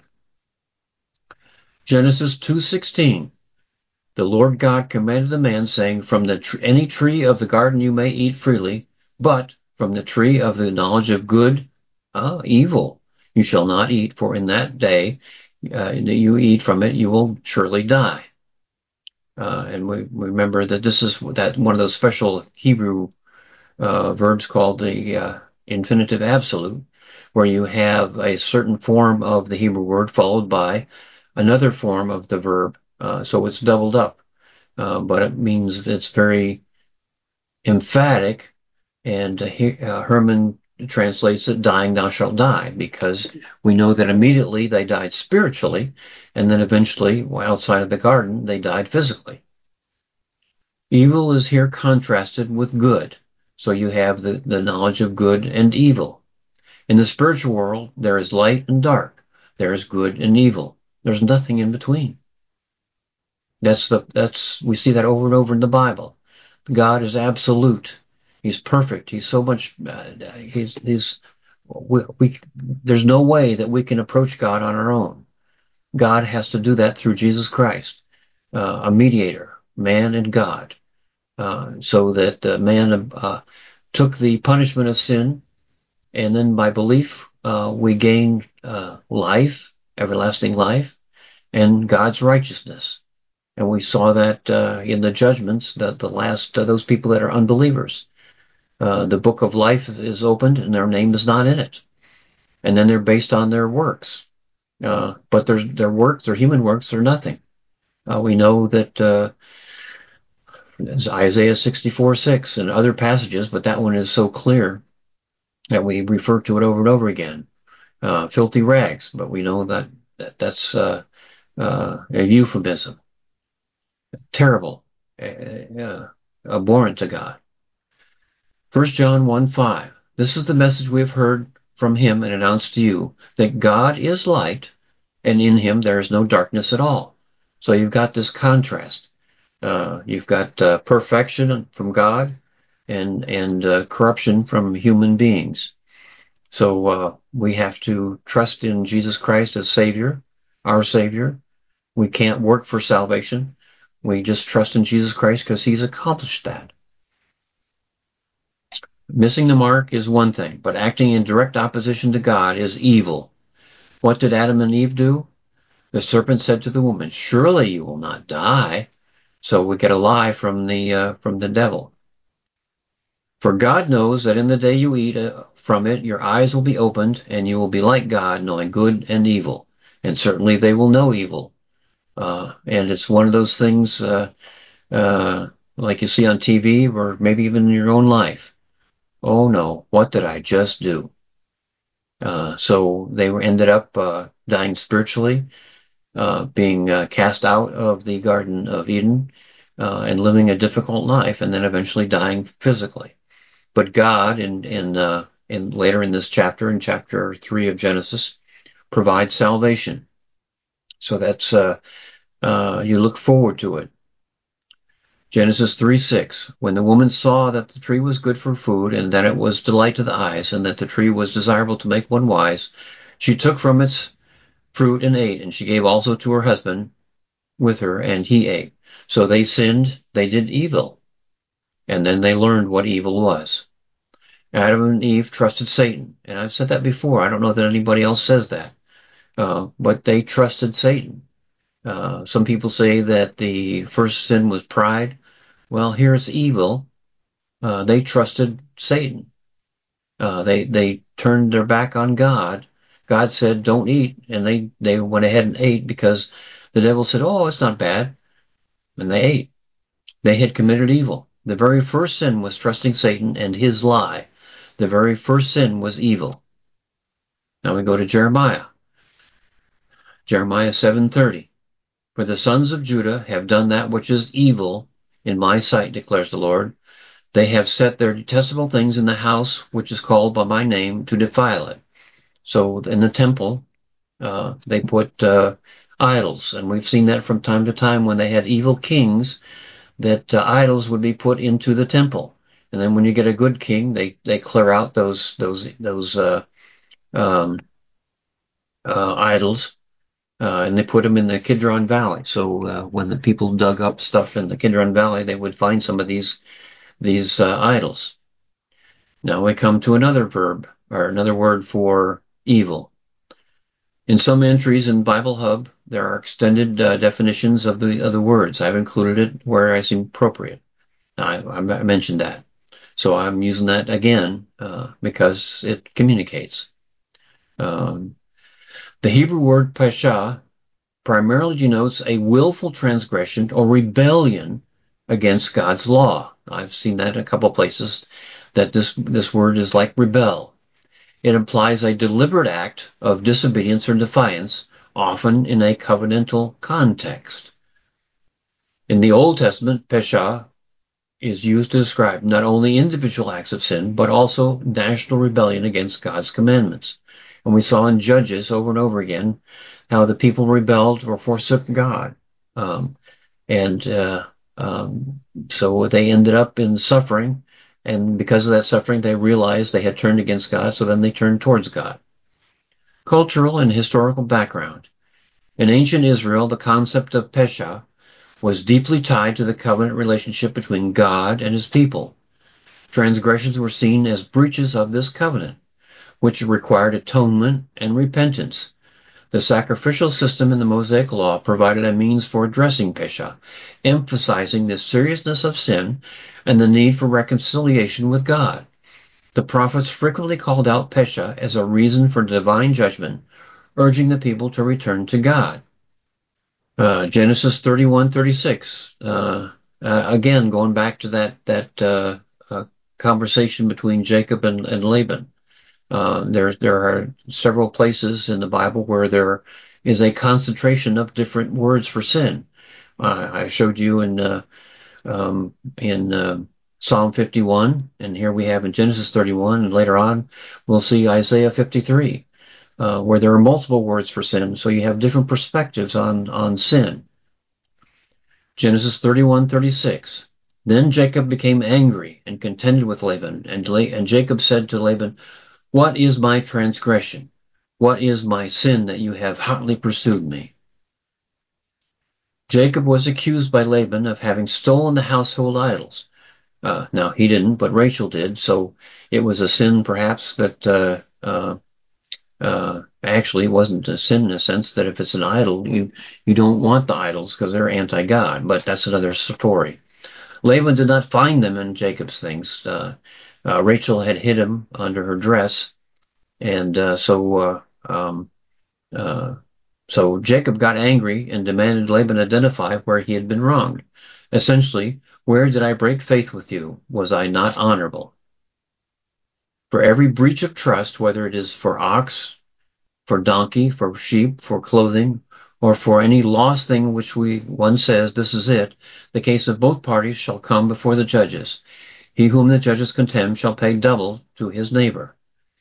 Genesis 2:16. The Lord God commanded the man, saying, From any tree of the garden you may eat freely, but from the tree of the knowledge of good, evil, you shall not eat, for in that day that you eat from it, you will surely die. And we remember that this is one of those special Hebrew verbs called the infinitive absolute, where you have a certain form of the Hebrew word followed by another form of the verb. So it's doubled up. But it means it's very emphatic, and Herman translates it, dying thou shalt die, because we know that immediately they died spiritually, and then eventually, outside of the garden, they died physically. Evil is here contrasted with good. So you have the knowledge of good and evil. In the spiritual world, there is light and dark. There is good and evil. There's nothing in between. We see that over and over in the Bible. God is absolute. He's perfect. He's so much. There's no way that we can approach God on our own. God has to do that through Jesus Christ, a mediator, man and God, so that man took the punishment of sin, and then by belief we gain life, everlasting life, and God's righteousness. And we saw that in the judgments, that the last those people that are unbelievers, the book of life is opened and their name is not in it, and then they're based on their works. But their works, their human works, are nothing. We know that Isaiah 64:6 and other passages, but that one is so clear that we refer to it over and over again. Filthy rags, but we know that's a euphemism. Terrible, abhorrent to God. 1 John 1:5. This is the message we have heard from him and announced to you, that God is light, and in him there is no darkness at all. So you've got this contrast. You've got perfection from God and corruption from human beings. So we have to trust in Jesus Christ as Savior, our Savior. We can't work for salvation. We just trust in Jesus Christ because he's accomplished that. Missing the mark is one thing, but acting in direct opposition to God is evil. What did Adam and Eve do? The serpent said to the woman, surely you will not die. So we get a lie from the devil. For God knows that in the day you eat from it, your eyes will be opened, and you will be like God, knowing good and evil. And certainly they will know evil. And it's one of those things like you see on TV or maybe even in your own life. Oh no, what did I just do? So they ended up dying spiritually, being cast out of the Garden of Eden, and living a difficult life, and then eventually dying physically. But God, in later in this chapter, in chapter 3 of Genesis, provides salvation. So that's you look forward to it. Genesis 3:6. When the woman saw that the tree was good for food, and that it was delight to the eyes, and that the tree was desirable to make one wise, she took from its fruit and ate, and she gave also to her husband with her, and he ate. So they sinned, they did evil, and then they learned what evil was. Adam and Eve trusted Satan, and I've said that before. I don't know that anybody else says that, but they trusted Satan. Some people say that the first sin was pride. Well, here's evil. They trusted Satan. They turned their back on God. God said, "Don't eat," and they went ahead and ate because the devil said, "Oh, it's not bad," and they ate. They had committed evil. The very first sin was trusting Satan and his lie. The very first sin was evil. Now we go to Jeremiah. Jeremiah 7:30. For the sons of Judah have done that which is evil in my sight, declares the Lord. They have set their detestable things in the house which is called by my name to defile it. So in the temple, they put idols, and we've seen that from time to time when they had evil kings, that idols would be put into the temple. And then when you get a good king, they clear out those idols, and they put them in the Kidron Valley. So when the people dug up stuff in the Kidron Valley, they would find some of these idols. Now we come to another verb, or another word for evil. In some entries in Bible Hub, there are extended definitions of the words. I've included it where I seem appropriate. I mentioned that. So I'm using that again because it communicates. The Hebrew word pesha primarily denotes a willful transgression or rebellion against God's law. I've seen that in a couple of places, that this word is like rebel. It implies a deliberate act of disobedience or defiance, often in a covenantal context. In the Old Testament, pesha is used to describe not only individual acts of sin, but also national rebellion against God's commandments. And we saw in Judges over and over again how the people rebelled or forsook God. So they ended up in suffering, and because of that suffering, they realized they had turned against God, so then they turned towards God. Cultural and historical background. In ancient Israel, the concept of pesha was deeply tied to the covenant relationship between God and his people. Transgressions were seen as breaches of this covenant, which required atonement and repentance. The sacrificial system in the Mosaic Law provided a means for addressing pesha, emphasizing the seriousness of sin and the need for reconciliation with God. The prophets frequently called out pesha as a reason for divine judgment, urging the people to return to God. Genesis 31:36. Again, going back to that conversation between Jacob and Laban. There are several places in the Bible where there is a concentration of different words for sin. I showed you in Psalm 51, and here we have in Genesis 31, and later on we'll see Isaiah 53, where there are multiple words for sin, so you have different perspectives on sin. Genesis 31:36. Then Jacob became angry and contended with Laban, and Jacob said to Laban, "What is my transgression? What is my sin that you have hotly pursued me?" Jacob was accused by Laban of having stolen the household idols. Now, he didn't, but Rachel did, so it was a sin perhaps that actually it wasn't a sin in a sense, that if it's an idol, you don't want the idols because they're anti-God, but that's another story. Laban did not find them in Jacob's things. Rachel had hid them under her dress, and so So Jacob got angry and demanded Laban identify where he had been wronged. Essentially, where did I break faith with you? Was I not honorable? For every breach of trust, whether it is for ox, for donkey, for sheep, for clothing, or for any lost thing which one says, this is it, the case of both parties shall come before the judges. He whom the judges condemn shall pay double to his neighbor.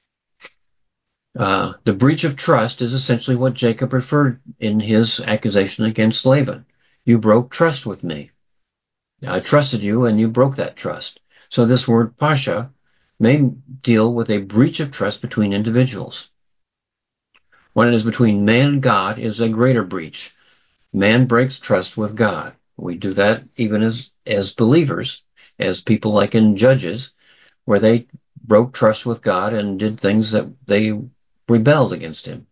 The breach of trust is essentially what Jacob referred in his accusation against Laban. You broke trust with me. I trusted you and you broke that trust. So this word pasha may deal with a breach of trust between individuals. When it is between man and God, it is a greater breach. Man breaks trust with God. We do that even as believers, as people like in Judges, where they broke trust with God and did things that they rebelled against him.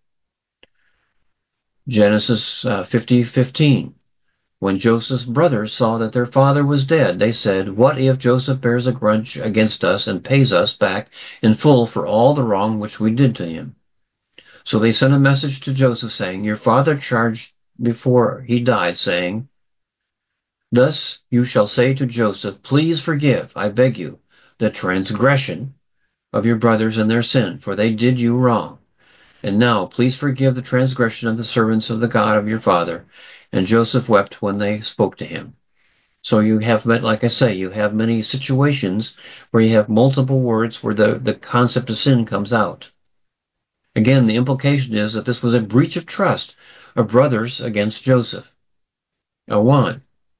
Genesis 50:15. When Joseph's brothers saw that their father was dead, they said, what if Joseph bears a grudge against us and pays us back in full for all the wrong which we did to him? So they sent a message to Joseph saying, your father charged before he died, saying, thus you shall say to Joseph, please forgive, I beg you, the transgression of your brothers and their sin, for they did you wrong. And now please forgive the transgression of the servants of the God of your father. And Joseph wept when they spoke to him. So you have, like I say, you have many situations where you have multiple words where the concept of sin comes out. Again, the implication is that this was a breach of trust of brothers against Joseph. Awan.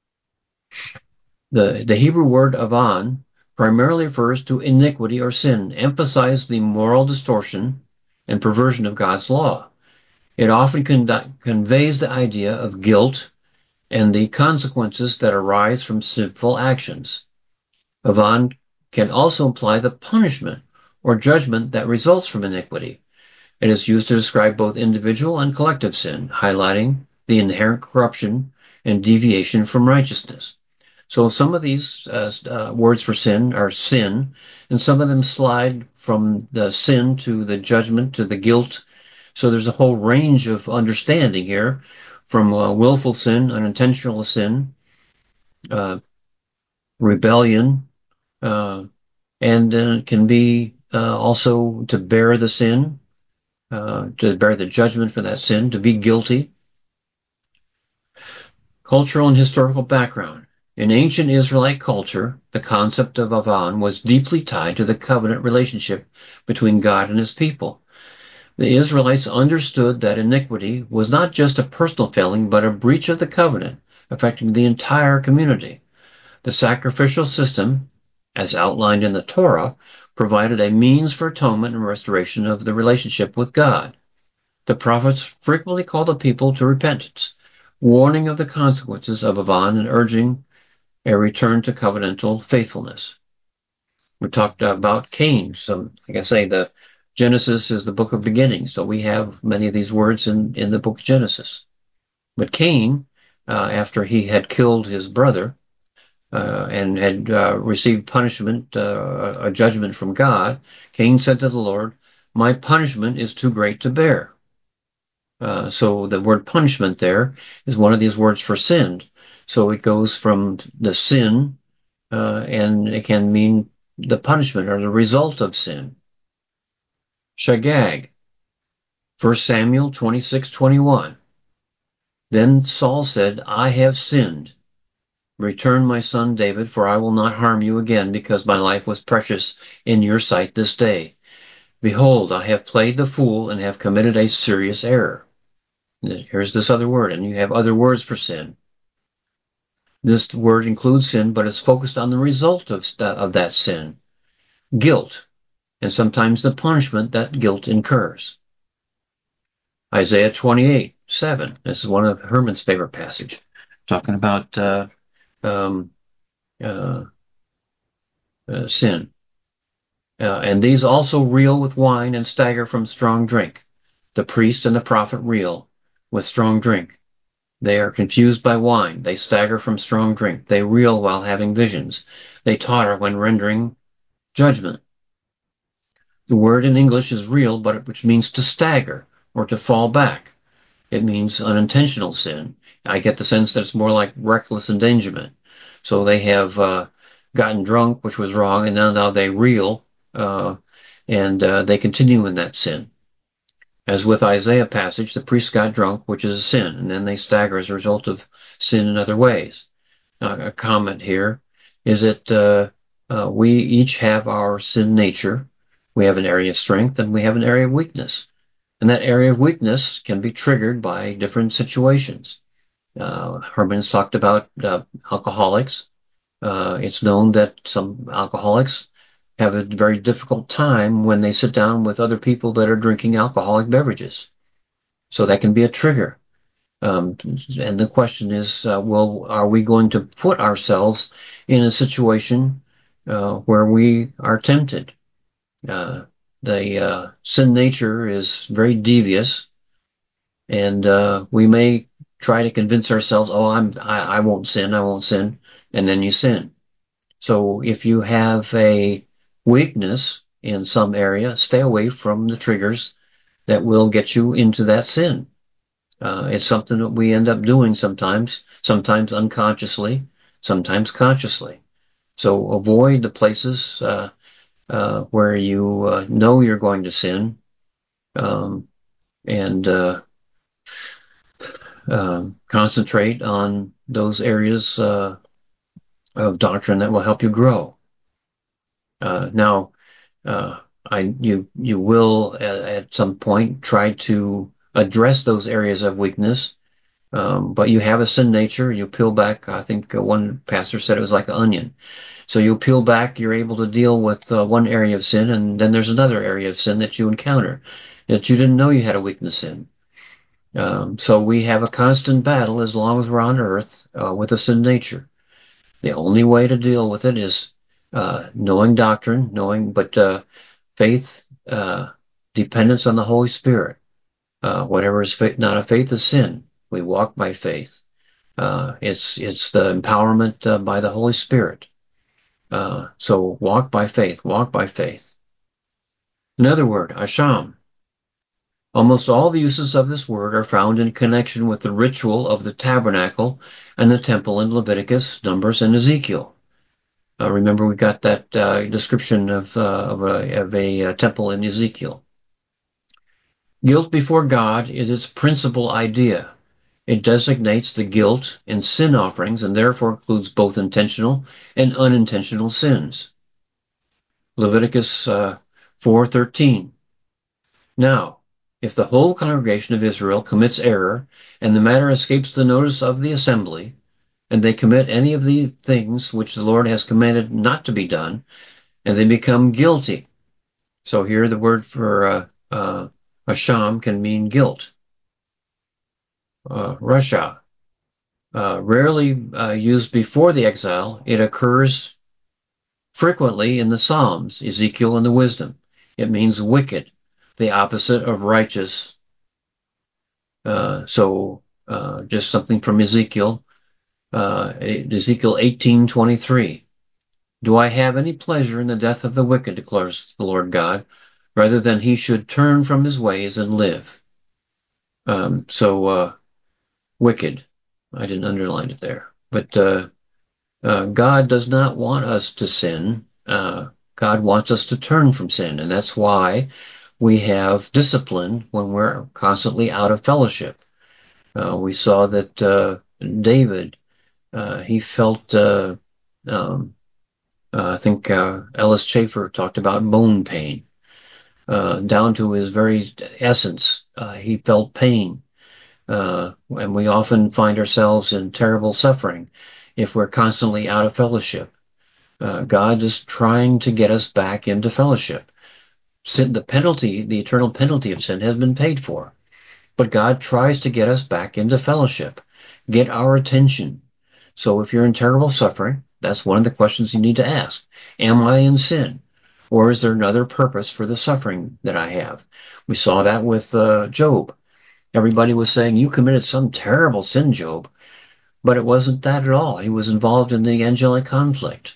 The Hebrew word avan primarily refers to iniquity or sin, emphasizes the moral distortion and perversion of God's law. It often conveys the idea of guilt and the consequences that arise from sinful actions. Avan can also imply the punishment or judgment that results from iniquity. It is used to describe both individual and collective sin, highlighting the inherent corruption and deviation from righteousness. So some of these words for sin are sin, and some of them slide from the sin to the judgment to the guilt. So there's a whole range of understanding here, from willful sin, unintentional sin, rebellion, and then it can be also to bear the sin, to bear the judgment for that sin, to be guilty. Cultural and historical background. In ancient Israelite culture, the concept of Avan was deeply tied to the covenant relationship between God and his people. The Israelites understood that iniquity was not just a personal failing, but a breach of the covenant, affecting the entire community. The sacrificial system, as outlined in the Torah, provided a means for atonement and restoration of the relationship with God. The prophets frequently called the people to repentance, warning of the consequences of Avan and urging a return to covenantal faithfulness. We talked about Cain. So, like I say, the Genesis is the book of beginnings, so we have many of these words in the book of Genesis. But Cain, after he had killed his brother and had received punishment, a judgment from God, Cain said to the Lord, my punishment is too great to bear. So the word punishment there is one of these words for sin. So it goes from the sin, and it can mean the punishment or the result of sin. Shagag, 1 Samuel 26:21. Then Saul said, I have sinned. Return, my son David, for I will not harm you again, because my life was precious in your sight this day. Behold, I have played the fool and have committed a serious error. Here's this other word, and you have other words for sin. This word includes sin, but it's focused on the result of that sin. Guilt, and sometimes the punishment that guilt incurs. Isaiah 28:7. This is one of Herman's favorite passages, talking about sin. And these also reel with wine and stagger from strong drink. The priest and the prophet reel with strong drink. They are confused by wine. They stagger from strong drink. They reel while having visions. They totter when rendering judgment. The word in English is reel, but which means to stagger or to fall back. It means unintentional sin. I get the sense that it's more like reckless endangerment. So they have gotten drunk, which was wrong, and now they reel, and they continue in that sin. As with Isaiah passage, the priests got drunk, which is a sin, and then they stagger as a result of sin in other ways. A comment here is that we each have our sin nature. We have an area of strength and we have an area of weakness. And that area of weakness can be triggered by different situations. Herman's talked about alcoholics. It's known that some alcoholics have a very difficult time when they sit down with other people that are drinking alcoholic beverages. So that can be a trigger. And the question is, well, are we going to put ourselves in a situation where we are tempted? The sin nature is very devious, and we may try to convince ourselves, "Oh, I won't sin, and then you sin. So if you have a weakness in some area, stay away from the triggers that will get you into that sin. It's something that we end up doing sometimes unconsciously, sometimes consciously. So avoid the places where you know you're going to sin, and concentrate on those areas of doctrine that will help you grow. Now, you will at some point try to address those areas of weakness, but you have a sin nature. You peel back. I think one pastor said it was like an onion. So you peel back. You're able to deal with one area of sin, and then there's another area of sin that you encounter that you didn't know you had a weakness in. So we have a constant battle as long as we're on earth with a sin nature. The only way to deal with it is knowing doctrine, but faith, dependence on the Holy Spirit. Whatever is faith, not a faith is sin. We walk by faith. It's the empowerment by the Holy Spirit. So walk by faith. Walk by faith. Another word, asham. Almost all the uses of this word are found in connection with the ritual of the tabernacle and the temple in Leviticus, Numbers, and Ezekiel. Remember, we got that description of a temple in Ezekiel. Guilt before God is its principal idea. It designates the guilt in sin offerings and therefore includes both intentional and unintentional sins. Leviticus 4:13. Now, if the whole congregation of Israel commits error, and the matter escapes the notice of the assembly, and they commit any of the things which the Lord has commanded not to be done, and they become guilty. So here the word for asham can mean guilt. Rasha, rarely used before the exile, it occurs frequently in the Psalms, Ezekiel, and the Wisdom. It means wicked, the opposite of righteous. So just something from Ezekiel. Ezekiel 18:23. Do I have any pleasure in the death of the wicked, declares the Lord God, rather than he should turn from his ways and live? Wicked. I didn't underline it there. But God does not want us to sin. God wants us to turn from sin, and that's why we have discipline when we're constantly out of fellowship. We saw that David, he felt, I think Ellis Chafer talked about bone pain. Down to his very essence, he felt pain. And we often find ourselves in terrible suffering if we're constantly out of fellowship. God is trying to get us back into fellowship. Sin, the eternal penalty of sin has been paid for. But God tries to get us back into fellowship, get our attention. So if you're in terrible suffering, that's one of the questions you need to ask. Am I in sin? Or is there another purpose for the suffering that I have? We saw that with Job. Everybody was saying, you committed some terrible sin, Job. But it wasn't that at all. He was involved in the angelic conflict.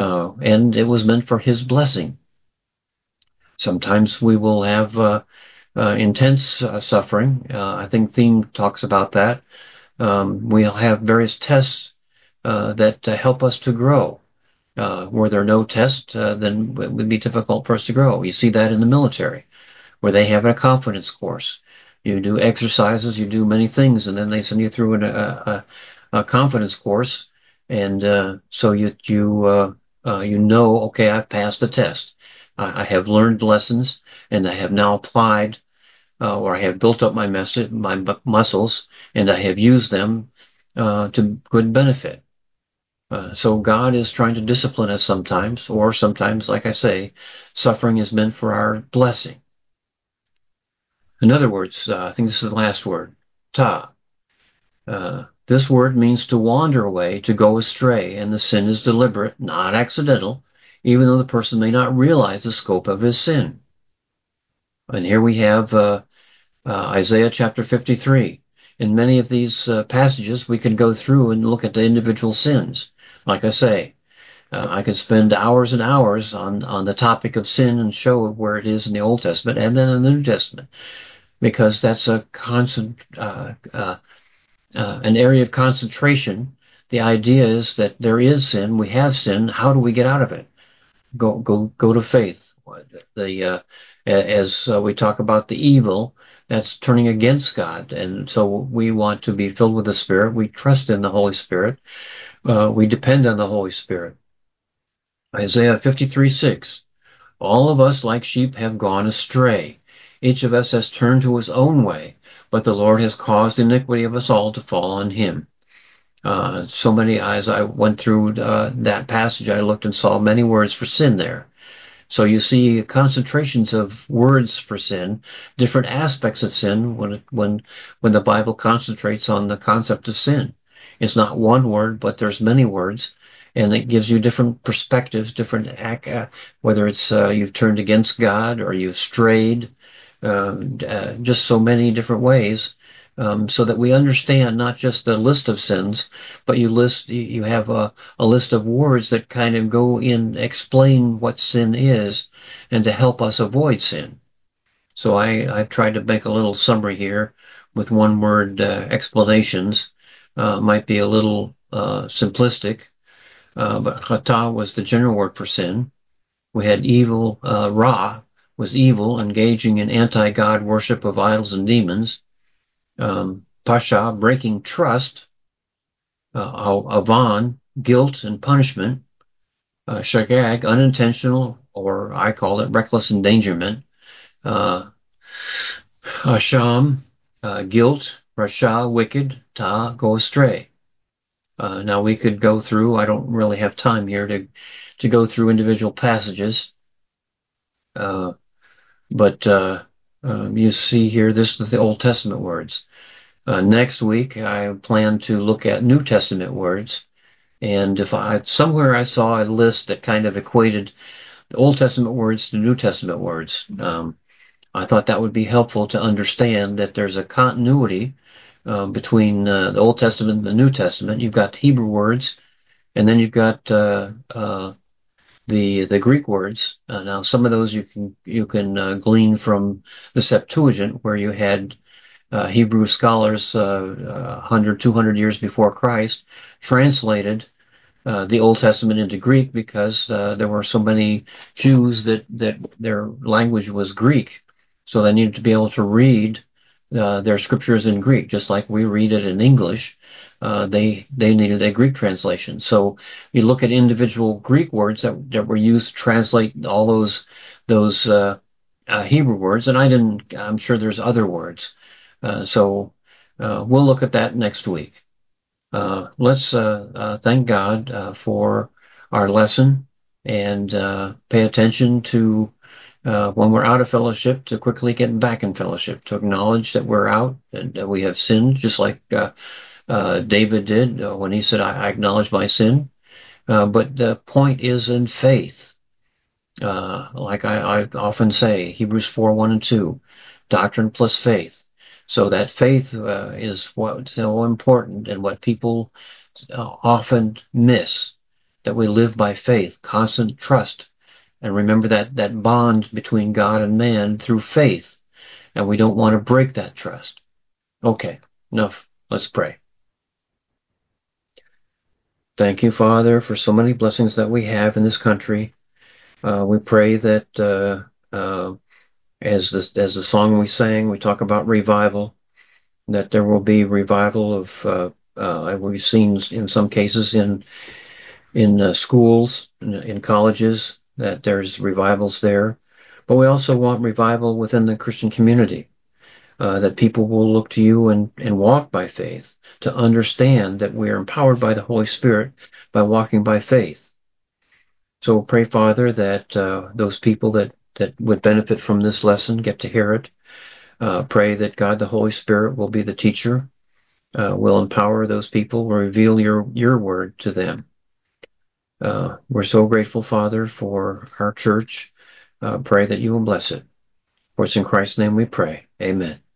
And it was meant for his blessing. Sometimes we will have intense suffering. I think Theme talks about that. We'll have various tests that help us to grow. Were there no tests, then it would be difficult for us to grow. You see that in the military, where they have a confidence course. You do exercises, you do many things, and then they send you through a confidence course, and so you know, okay, I've passed the test. I have learned lessons, and I have now applied, or I have built up my muscles, and I have used them to good benefit. So God is trying to discipline us sometimes, or sometimes, like I say, suffering is meant for our blessing. In other words, I think this is the last word, ta. This word means to wander away, to go astray, and the sin is deliberate, not accidental, even though the person may not realize the scope of his sin. And here we have Isaiah chapter 53. In many of these passages, we can go through and look at the individual sins. Like I say, I could spend hours and hours on the topic of sin and show where it is in the Old Testament and then in the New Testament, because that's a constant an area of concentration. The idea is that there is sin, we have sin. How do we get out of it? Go to faith. As we talk about the evil, that's turning against God, and so we want to be filled with the Spirit. We trust in the Holy Spirit. We depend on the Holy Spirit. Isaiah 53:6. All of us like sheep have gone astray. Each of us has turned to his own way, but the Lord has caused the iniquity of us all to fall on him. So many, as I went through that passage, I looked and saw many words for sin there. So you see concentrations of words for sin, different aspects of sin when the Bible concentrates on the concept of sin. It's not one word, but there's many words, and it gives you different perspectives, different whether it's you've turned against God or you've strayed, just so many different ways. So that we understand not just the list of sins, but you have a list of words that kind of go in, explain what sin is, and to help us avoid sin. So I've tried to make a little summary here with one word explanations. Might be a little simplistic, but chata was the general word for sin. We had evil, ra was evil, engaging in anti-God worship of idols and demons. Pasha, breaking trust. Avan, guilt and punishment. Shagag, unintentional, or I call it reckless endangerment. Asham, guilt. Rasha, wicked. Ta, go astray. Now we could go through, I don't really have time here to go through individual passages, but you see here, this is the Old Testament words. Next week, I plan to look at New Testament words, and if somewhere I saw a list that kind of equated the Old Testament words to New Testament words. I thought that would be helpful to understand that there's a continuity between the Old Testament and the New Testament. You've got Hebrew words, and then you've got the Greek words. Now, some of those you can glean from the Septuagint, where you had Hebrew scholars 100, 200 years before Christ translated the Old Testament into Greek because there were so many Jews that their language was Greek. So they needed to be able to read their scriptures in Greek, just like we read it in English. They needed a Greek translation. So you look at individual Greek words that were used to translate all those Hebrew words, and I'm sure there's other words. So we'll look at that next week. Let's thank God for our lesson and pay attention to when we're out of fellowship, to quickly get back in fellowship, to acknowledge that we're out and that we have sinned, just like David did when he said, I acknowledge my sin. But the point is in faith. Like I often say, Hebrews 4:1 and 2, doctrine plus faith. So that faith is what's so important and what people often miss, that we live by faith, constant trust. And remember that bond between God and man through faith. and we don't want to break that trust. Okay, enough. Let's pray. Thank you, Father, for so many blessings that we have in this country. We pray that as the song we sang, we talk about revival, that there will be revival of we've seen in some cases in schools, in colleges, that there's revivals there. But we also want revival within the Christian community, that people will look to you and walk by faith, to understand that we are empowered by the Holy Spirit by walking by faith. So pray, Father, that those people that would benefit from this lesson get to hear it. Pray that God the Holy Spirit will be the teacher, will empower those people, will reveal your word to them. We're so grateful, Father, for our church. Pray that you will bless it. For it's in Christ's name we pray. Amen.